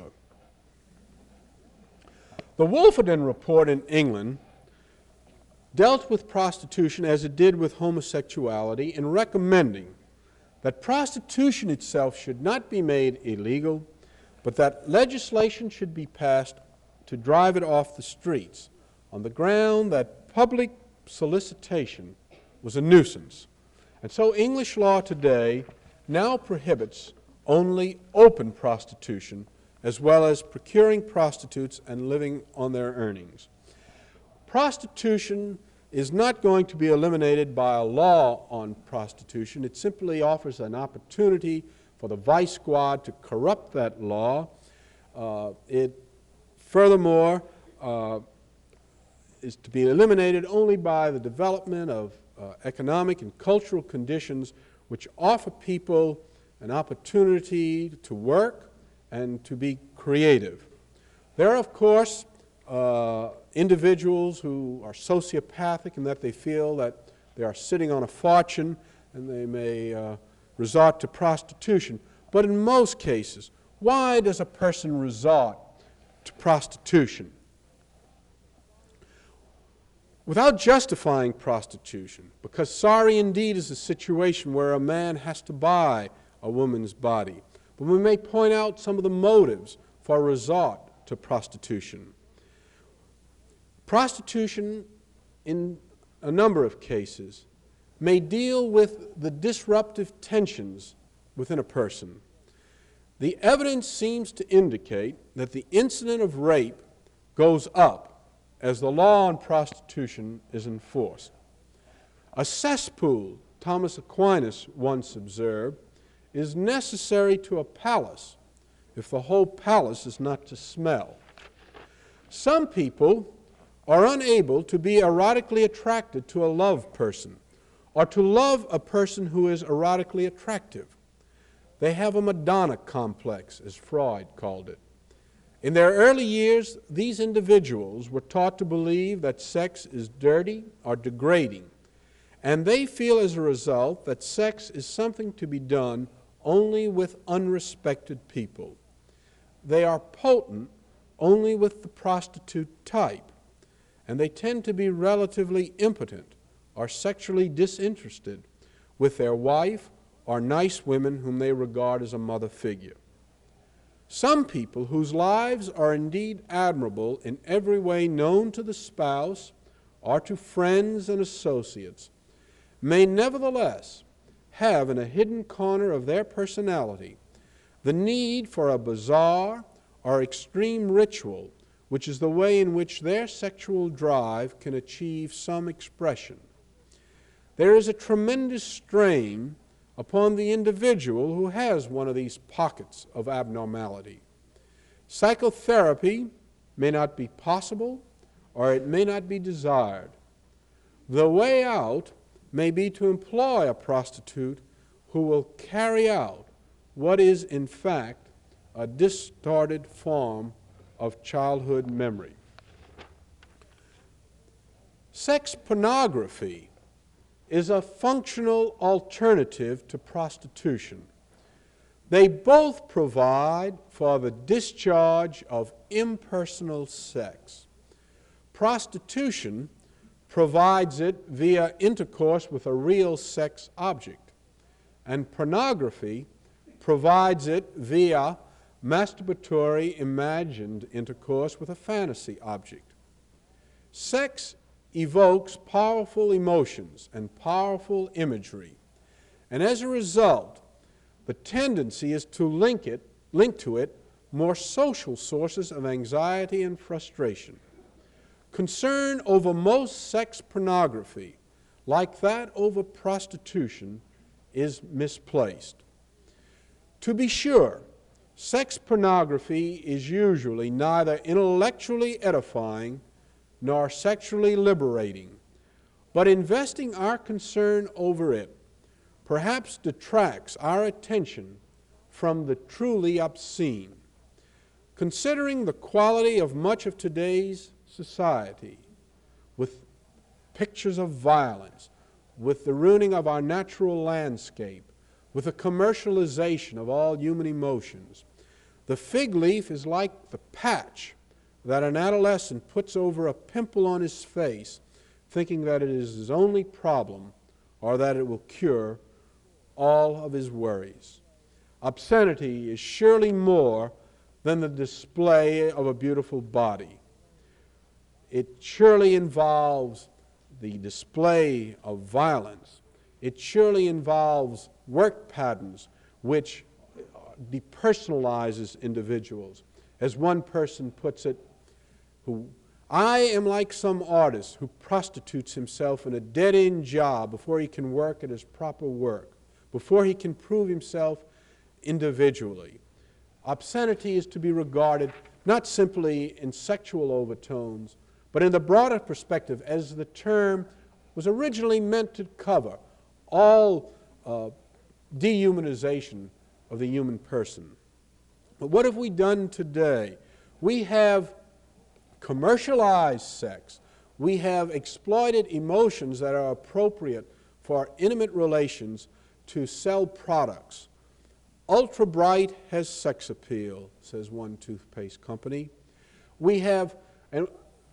The Wolfenden Report in England dealt with prostitution as it did with homosexuality in recommending that prostitution itself should not be made illegal, but that legislation should be passed to drive it off the streets on the ground that public solicitation was a nuisance. And so English law today now prohibits only open prostitution, as well as procuring prostitutes and living on their earnings. Prostitution is not going to be eliminated by a law on prostitution. It simply offers an opportunity for the vice squad to corrupt that law. Uh, it, furthermore, uh, is to be eliminated only by the development of uh, economic and cultural conditions which offer people an opportunity to work and to be creative. There are, of course, uh, individuals who are sociopathic in that they feel that they are sitting on a fortune and they may uh, resort to prostitution. But in most cases, why does a person resort to prostitution? Without justifying prostitution, because sorry indeed is a situation where a man has to buy a woman's body. But we may point out some of the motives for resort to prostitution. Prostitution, in a number of cases, may deal with the disruptive tensions within a person. The evidence seems to indicate that the incidence of rape goes up as the law on prostitution is enforced. A cesspool, Thomas Aquinas once observed, is necessary to a palace if the whole palace is not to smell. Some people are unable to be erotically attracted to a love person or to love a person who is erotically attractive. They have a Madonna complex, as Freud called it. In their early years, these individuals were taught to believe that sex is dirty or degrading, and they feel as a result that sex is something to be done only with unrespected people. they are potent only with the prostitute type, and they tend to be relatively impotent or sexually disinterested with their wife or nice women whom they regard as a mother figure. Some people whose lives are indeed admirable in every way known to the spouse or to friends and associates may nevertheless have in a hidden corner of their personality the need for a bizarre or extreme ritual, which is the way in which their sexual drive can achieve some expression. There is a tremendous strain upon the individual who has one of these pockets of abnormality. Psychotherapy may not be possible, or it may not be desired. The way out may be to employ a prostitute who will carry out what is in fact a distorted form of childhood memory. Sex pornography is a functional alternative to prostitution. They both provide for the discharge of impersonal sex. Prostitution provides it via intercourse with a real sex object, and pornography provides it via masturbatory imagined intercourse with a fantasy object. Sex evokes powerful emotions and powerful imagery, and as a result, the tendency is to link it, link to it more social sources of anxiety and frustration. Concern over most sex pornography, like that over prostitution, is misplaced. To be sure, sex pornography is usually neither intellectually edifying nor sexually liberating, but investing our concern over it perhaps detracts our attention from the truly obscene. Considering the quality of much of today's society, with pictures of violence, with the ruining of our natural landscape, with the commercialization of all human emotions, the fig leaf is like the patch that an adolescent puts over a pimple on his face, thinking that it is his only problem or that it will cure all of his worries. Obscenity is surely more than the display of a beautiful body. It surely involves the display of violence. It surely involves work patterns which depersonalizes individuals. As one person puts it, who I am like some artist who prostitutes himself in a dead-end job before he can work at his proper work, before he can prove himself individually. Obscenity is to be regarded not simply in sexual overtones, but in the broader perspective as the term was originally meant to cover all uh, dehumanization of the human person. But what have we done today? We have commercialized sex. We have exploited emotions that are appropriate for intimate relations to sell products. Ultra Bright has sex appeal, says one toothpaste company. We have, and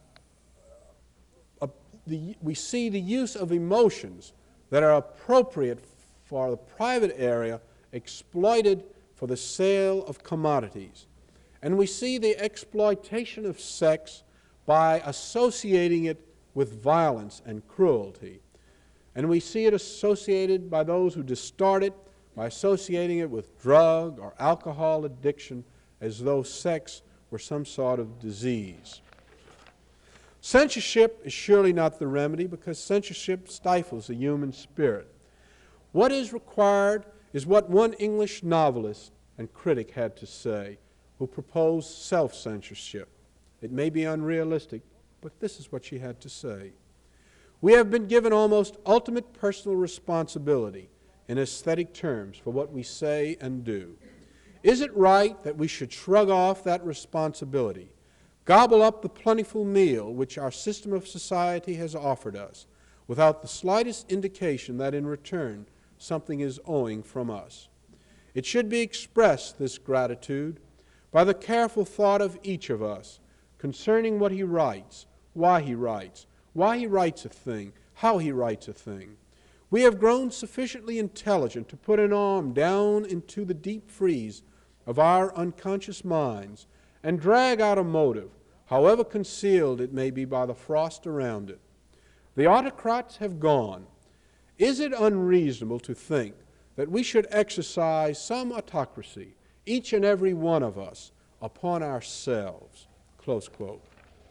a, the, we see the use of emotions that are appropriate for the private area exploited for the sale of commodities. And we see the exploitation of sex by associating it with violence and cruelty. And we see it associated by those who distort it by associating it with drug or alcohol addiction as though sex were some sort of disease. Censorship is surely not the remedy because censorship stifles the human spirit. What is required is what one English novelist and critic had to say, who proposed self-censorship. It may be unrealistic, but this is what she had to say. We have been given almost ultimate personal responsibility in aesthetic terms for what we say and do. Is it right that we should shrug off that responsibility, gobble up the plentiful meal which our system of society has offered us, without the slightest indication that in return something is owing from us? It should be expressed, this gratitude, by the careful thought of each of us concerning what he writes, why he writes, why he writes a thing, how he writes a thing. We have grown sufficiently intelligent to put an arm down into the deep freeze of our unconscious minds and drag out a motive, however concealed it may be by the frost around it. The autocrats have gone. Is it unreasonable to think that we should exercise some autocracy, each and every one of us, upon ourselves? Close quote.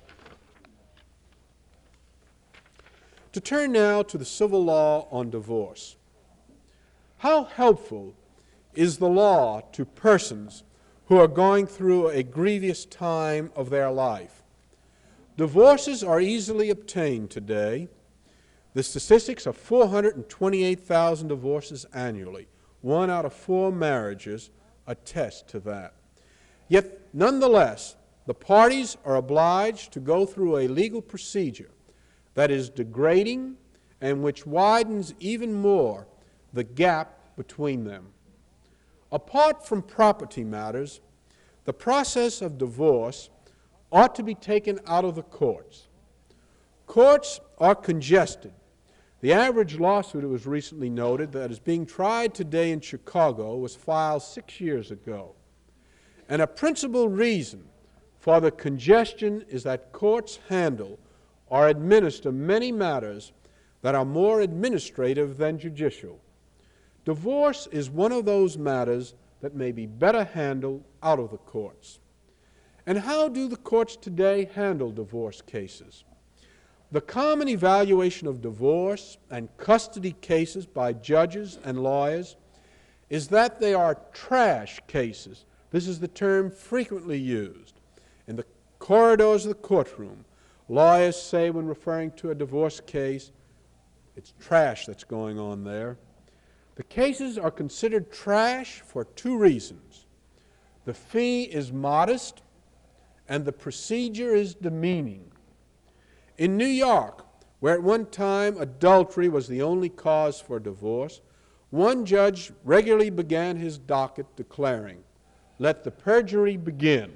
To turn now to the civil law on divorce. How helpful is the law to persons who are going through a grievous time of their life? Divorces are easily obtained today. The statistics are four hundred twenty-eight thousand divorces annually. One out of four marriages attest to that. Yet, nonetheless, the parties are obliged to go through a legal procedure that is degrading and which widens even more the gap between them. Apart from property matters, the process of divorce ought to be taken out of the courts. Courts are congested. The average lawsuit, it was recently noted, that is being tried today in Chicago was filed six years ago. And a principal reason for the congestion is that courts handle or administer many matters that are more administrative than judicial. Divorce is one of those matters that may be better handled out of the courts. And how do the courts today handle divorce cases? The common evaluation of divorce and custody cases by judges and lawyers is that they are trash cases. This is the term frequently used. In the corridors of the courtroom, lawyers say when referring to a divorce case, it's trash that's going on there. The cases are considered trash for two reasons. The fee is modest and the procedure is demeaning. In New York, where at one time adultery was the only cause for divorce, one judge regularly began his docket declaring, "Let the perjury begin."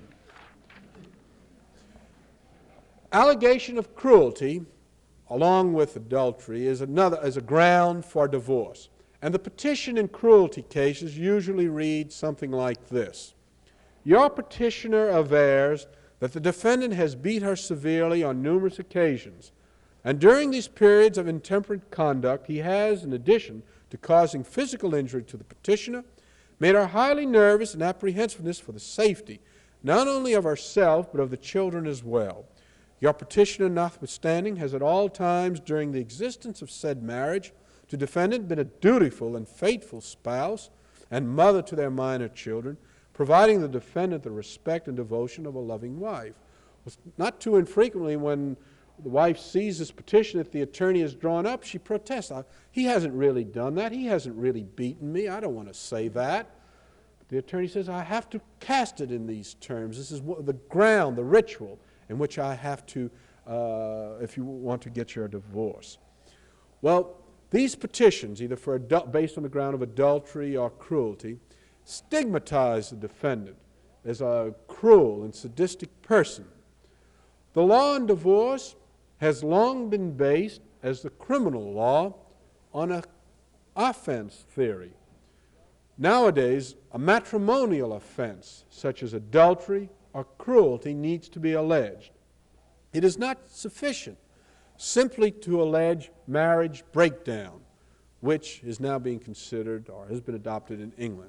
Allegation of cruelty, along with adultery, is another as a ground for divorce. And the petition in cruelty cases usually reads something like this: Your petitioner avers that the defendant has beat her severely on numerous occasions, and during these periods of intemperate conduct, he has, in addition to causing physical injury to the petitioner, made her highly nervous and apprehensiveness for the safety, not only of herself, but of the children as well. Your petitioner, notwithstanding, has at all times during the existence of said marriage to defendant been a dutiful and faithful spouse and mother to their minor children, providing the defendant the respect and devotion of a loving wife. Not too infrequently, when the wife sees this petition that the attorney has drawn up, she protests. He hasn't really done that. He hasn't really beaten me. I don't want to say that. But the attorney says, I have to cast it in these terms. This is the ground, the ritual in which I have to, uh, if you want to get your divorce. Well, these petitions, either for adult, based on the ground of adultery or cruelty, stigmatize the defendant as a cruel and sadistic person. The law on divorce has long been based, as the criminal law, on an offense theory. Nowadays, a matrimonial offense, such as adultery or cruelty, needs to be alleged. It is not sufficient simply to allege marriage breakdown, which is now being considered or has been adopted in England.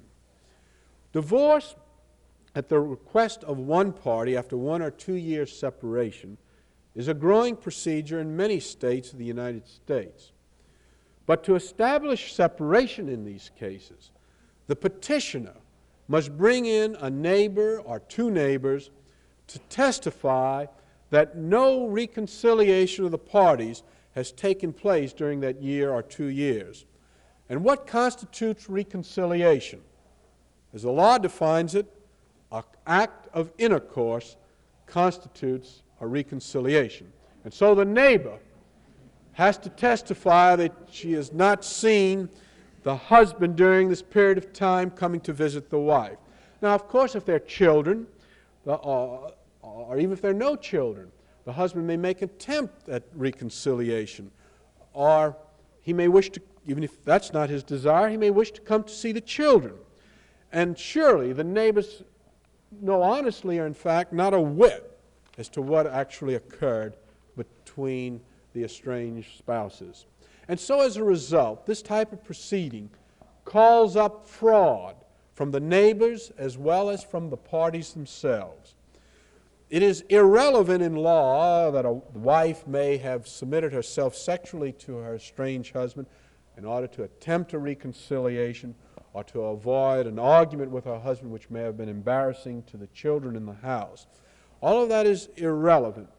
Divorce, at the request of one party after one or two years separation, is a growing procedure in many states of the United States. But to establish separation in these cases, the petitioner must bring in a neighbor or two neighbors to testify that no reconciliation of the parties has taken place during that year or two years. And what constitutes reconciliation? As the law defines it, an act of intercourse constitutes a reconciliation. And so the neighbor has to testify that she has not seen the husband during this period of time coming to visit the wife. Now, of course, if they're children, the, or, or even if there are no children, the husband may make an attempt at reconciliation, or he may wish to, even if that's not his desire, he may wish to come to see the children. And surely the neighbors know honestly, or in fact not a whit, as to what actually occurred between the estranged spouses. And so as a result, this type of proceeding calls up fraud from the neighbors as well as from the parties themselves. It is irrelevant in law that a wife may have submitted herself sexually to her estranged husband in order to attempt a reconciliation or to avoid an argument with her husband which may have been embarrassing to the children in the house. All of that is irrelevant.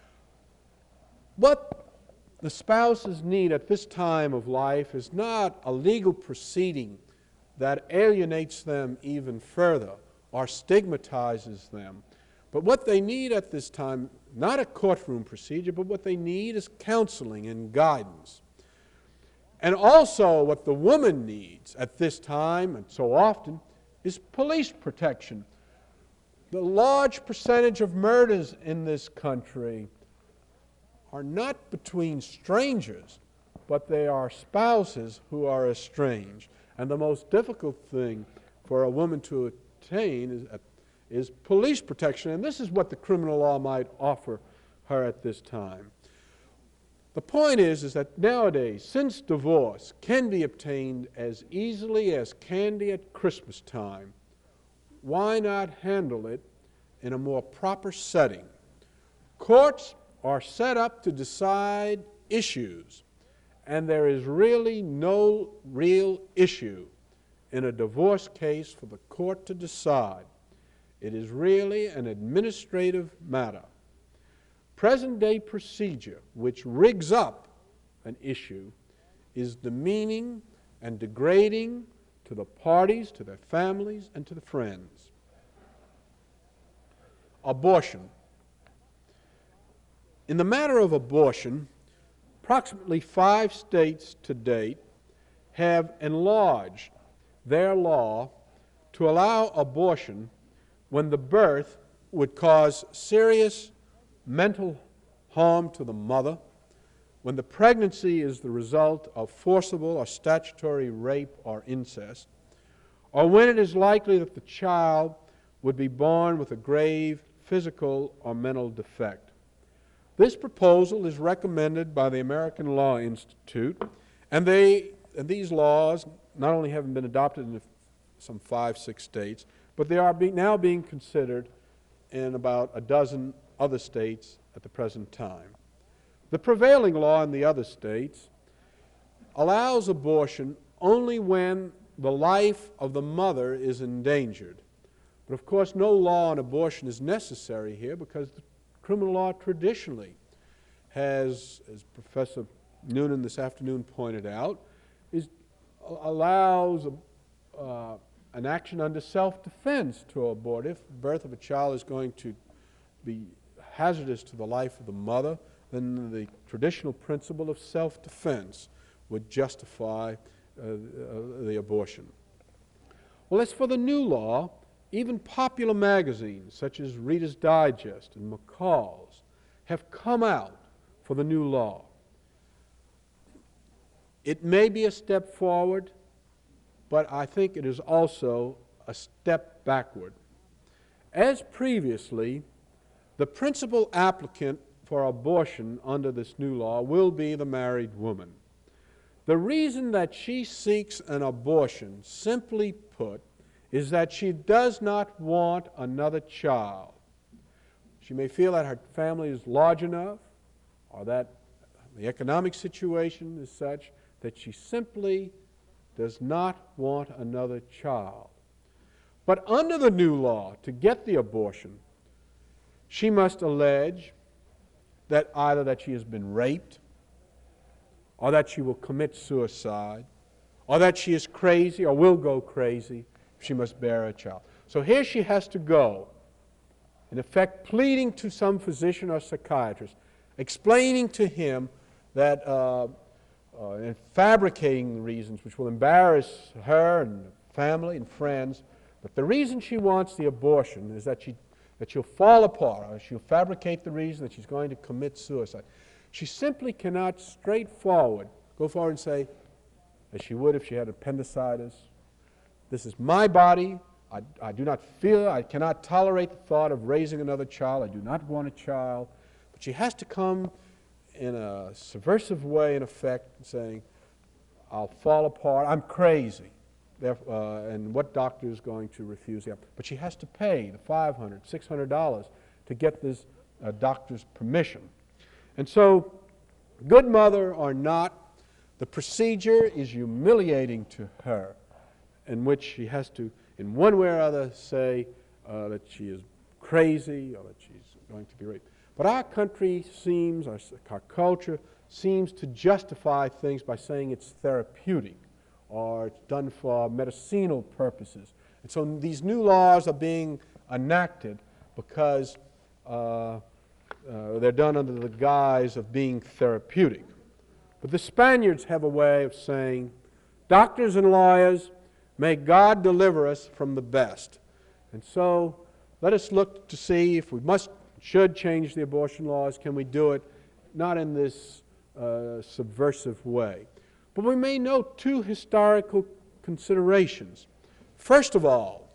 What the spouses need at this time of life is not a legal proceeding that alienates them even further or stigmatizes them. But what they need at this time, not a courtroom procedure, but what they need is counseling and guidance. And also what the woman needs at this time, and so often, is police protection. The large percentage of murders in this country are not between strangers, but they are spouses who are estranged. And the most difficult thing for a woman to attain is, is police protection. And this is what the criminal law might offer her at this time. The point is, is that nowadays, since divorce can be obtained as easily as candy at Christmas time, why not handle it in a more proper setting? Courts are set up to decide issues, and there is really no real issue in a divorce case for the court to decide. It is really an administrative matter. Present-day procedure, which rigs up an issue, is demeaning and degrading to the parties, to their families, and to the friends. Abortion. In the matter of abortion, approximately five states to date have enlarged their law to allow abortion when the birth would cause serious mental harm to the mother, when the pregnancy is the result of forcible or statutory rape or incest, or when it is likely that the child would be born with a grave physical or mental defect. This proposal is recommended by the American Law Institute, and, they, and these laws not only haven't been adopted in some five, six states, but they are be, now being considered in about a dozen other states at the present time. The prevailing law in the other states allows abortion only when the life of the mother is endangered. But of course, no law on abortion is necessary here because the criminal law traditionally has, as Professor Noonan this afternoon pointed out, is, allows uh, an action under self-defense to abort. If the birth of a child is going to be hazardous to the life of the mother, then the traditional principle of self-defense would justify uh, uh, the abortion. Well, as for the new law, even popular magazines such as Reader's Digest and McCall's have come out for the new law. It may be a step forward, but I think it is also a step backward. As previously, the principal applicant for abortion under this new law will be the married woman. The reason that she seeks an abortion, simply put, is that she does not want another child. She may feel that her family is large enough, or that the economic situation is such that she simply does not want another child. But under the new law, to get the abortion, she must allege that either that she has been raped, or that she will commit suicide, or that she is crazy or will go crazy if she must bear a child. So here she has to go, in effect pleading to some physician or psychiatrist, explaining to him that, uh, uh, and fabricating reasons which will embarrass her and family and friends, but the reason she wants the abortion is that she that she'll fall apart, or she'll fabricate the reason that she's going to commit suicide. She simply cannot straightforward go forward and say, as she would if she had appendicitis, this is my body, I, I do not feel, I cannot tolerate the thought of raising another child, I do not want a child. But she has to come in a subversive way, in effect, saying, I'll fall apart, I'm crazy. Uh, and what doctor is going to refuse the But she has to pay the five hundred dollars, six hundred dollars to get this uh, doctor's permission. And so, good mother or not, the procedure is humiliating to her, in which she has to, in one way or other, say uh, that she is crazy or that she's going to be raped. But our country seems, our, our culture seems to justify things by saying it's therapeutic or it's done for medicinal purposes. And so these new laws are being enacted because uh, uh, they're done under the guise of being therapeutic. But the Spaniards have a way of saying, doctors and lawyers, may God deliver us from the best. And so let us look to see if we must, should change the abortion laws, can we do it not in this uh, subversive way. But we may note two historical considerations. First of all,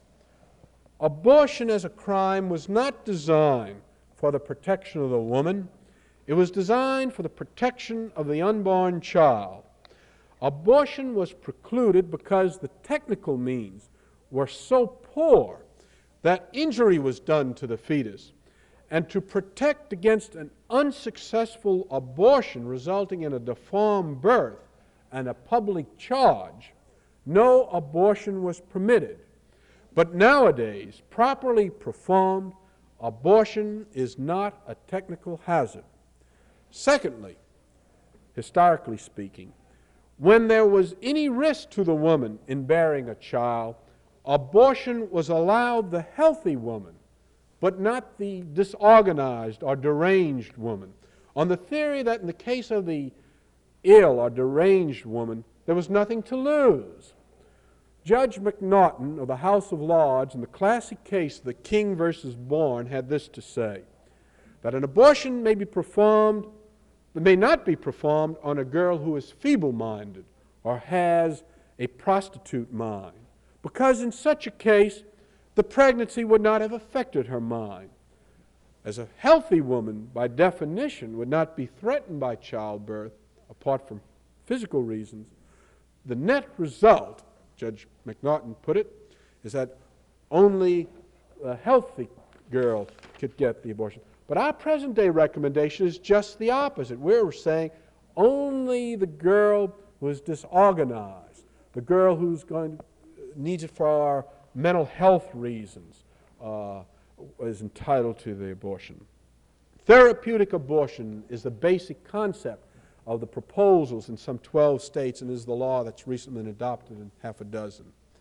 abortion as a crime was not designed for the protection of the woman. It was designed for the protection of the unborn child. Abortion was precluded because the technical means were so poor that injury was done to the fetus. And to protect against an unsuccessful abortion resulting in a deformed birth and a public charge, no abortion was permitted. But nowadays, properly performed, abortion is not a technical hazard. Secondly, historically speaking, when there was any risk to the woman in bearing a child, abortion was allowed the healthy woman, but not the disorganized or deranged woman, on the theory that in the case of the ill or deranged woman, there was nothing to lose. Judge McNaughton of the House of Lords in the classic case of the King versus Bourne had this to say, that an abortion may be performed, may not be performed on a girl who is feeble-minded or has a prostitute mind, because in such a case, the pregnancy would not have affected her mind. As a healthy woman, by definition, would not be threatened by childbirth, apart from physical reasons, the net result, Judge McNaughton put it, is that only a healthy girl could get the abortion. But our present-day recommendation is just the opposite. We're saying only the girl who is disorganized, the girl who's going to, needs it for our mental health reasons, uh, is entitled to the abortion. Therapeutic abortion is the basic concept of the proposals in some twelve states and is the law that's recently been adopted in half a dozen.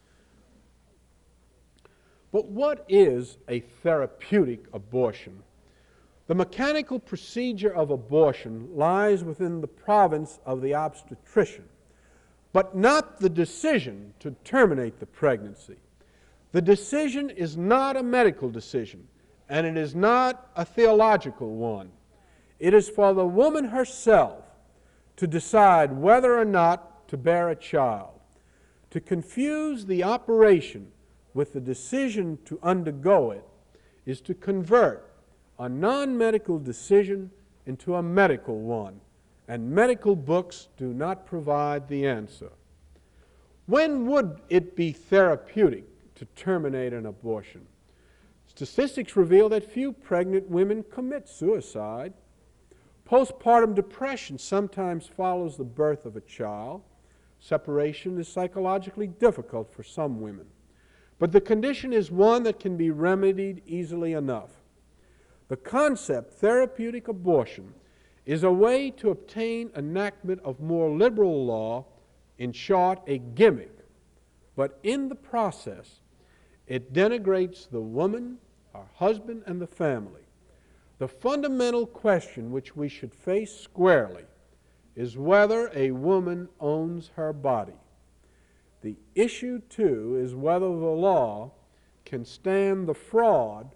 But what is a therapeutic abortion? The mechanical procedure of abortion lies within the province of the obstetrician, but not the decision to terminate the pregnancy. The decision is not a medical decision, and it is not a theological one. It is for the woman herself to decide whether or not to bear a child. To confuse the operation with the decision to undergo it is to convert a non-medical decision into a medical one, and medical books do not provide the answer. When would it be therapeutic to terminate an abortion? Statistics reveal that few pregnant women commit suicide. Postpartum depression sometimes follows the birth of a child. Separation is psychologically difficult for some women. But the condition is one that can be remedied easily enough. The concept, therapeutic abortion, is a way to obtain enactment of more liberal law, in short, a gimmick. But in the process, it denigrates the woman, her husband, and the family. The fundamental question which we should face squarely is whether a woman owns her body. The issue, too, is whether the law can stand the fraud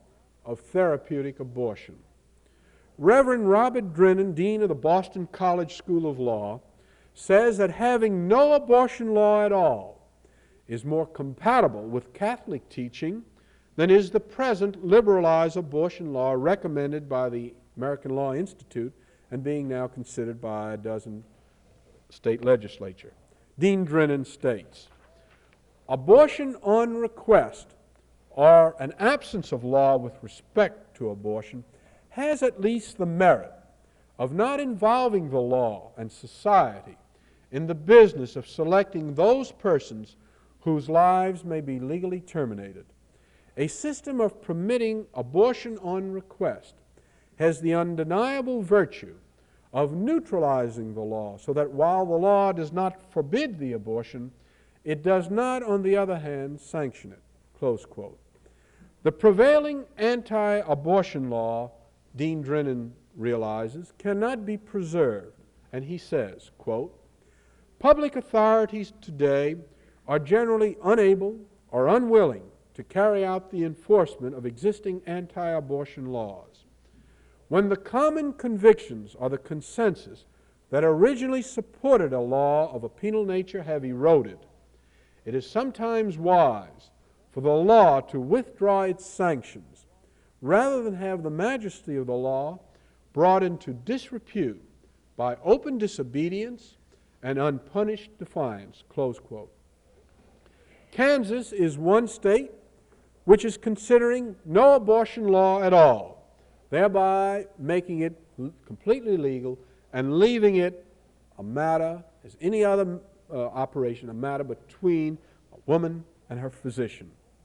of therapeutic abortion. Reverend Robert Drennan, Dean of the Boston College School of Law, says that having no abortion law at all is more compatible with Catholic teaching than is the present liberalized abortion law recommended by the American Law Institute and being now considered by a dozen state legislatures. Dean Drennan states, abortion on request or an absence of law with respect to abortion has at least the merit of not involving the law and society in the business of selecting those persons whose lives may be legally terminated. A system of permitting abortion on request has the undeniable virtue of neutralizing the law, so that while the law does not forbid the abortion, it does not, on the other hand, sanction it. Close quote. The prevailing anti-abortion law, Dean Drennan realizes, cannot be preserved, and he says, quote, public authorities today are generally unable or unwilling to carry out the enforcement of existing anti-abortion laws. When the common convictions or the consensus that originally supported a law of a penal nature have eroded, it is sometimes wise for the law to withdraw its sanctions rather than have the majesty of the law brought into disrepute by open disobedience and unpunished defiance, close quote. Kansas is one state which is considering no abortion law at all, thereby making it completely legal and leaving it a matter, as any other uh, operation, a matter between a woman and her physician.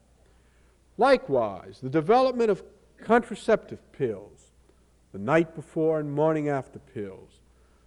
Likewise, the development of contraceptive pills, the night before and morning after pills,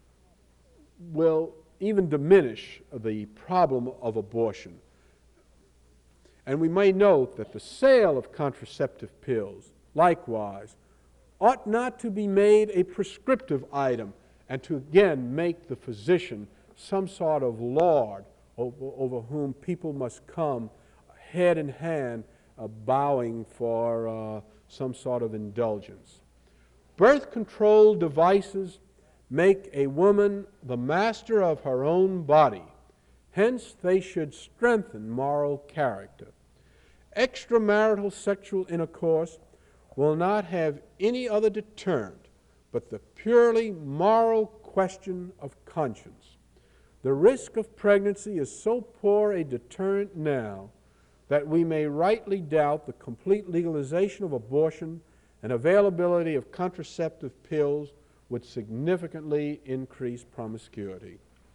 will even diminish the problem of abortion. And we may note that the sale of contraceptive pills, likewise, ought not to be made a prescriptive item and to again make the physician some sort of lord over, over whom people must come head in hand uh, bowing for uh, some sort of indulgence. Birth control devices make a woman the master of her own body. Hence, they should strengthen moral character. Extramarital sexual intercourse will not have any other deterrent but the purely moral question of conscience. The risk of pregnancy is so poor a deterrent now that we may rightly doubt the complete legalization of abortion and availability of contraceptive pills would significantly increase promiscuity.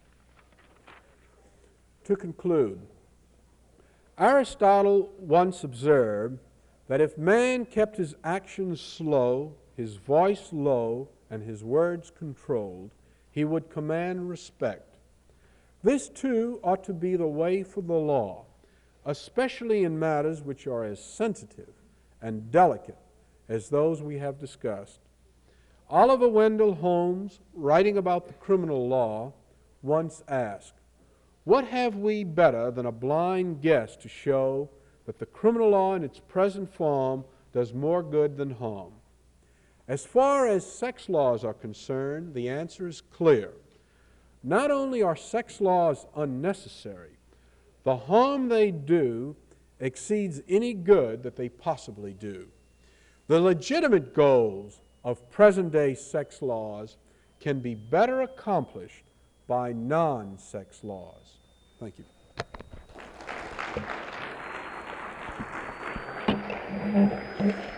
To conclude, Aristotle once observed that if man kept his actions slow, his voice low, and his words controlled, he would command respect. This, too, ought to be the way for the law, especially in matters which are as sensitive and delicate as those we have discussed. Oliver Wendell Holmes, writing about the criminal law, once asked, "What have we better than a blind guess to show that the criminal law in its present form does more good than harm?" As far as sex laws are concerned, the answer is clear. Not only are sex laws unnecessary, the harm they do exceeds any good that they possibly do. The legitimate goals of present-day sex laws can be better accomplished by non-sex laws. Thank you.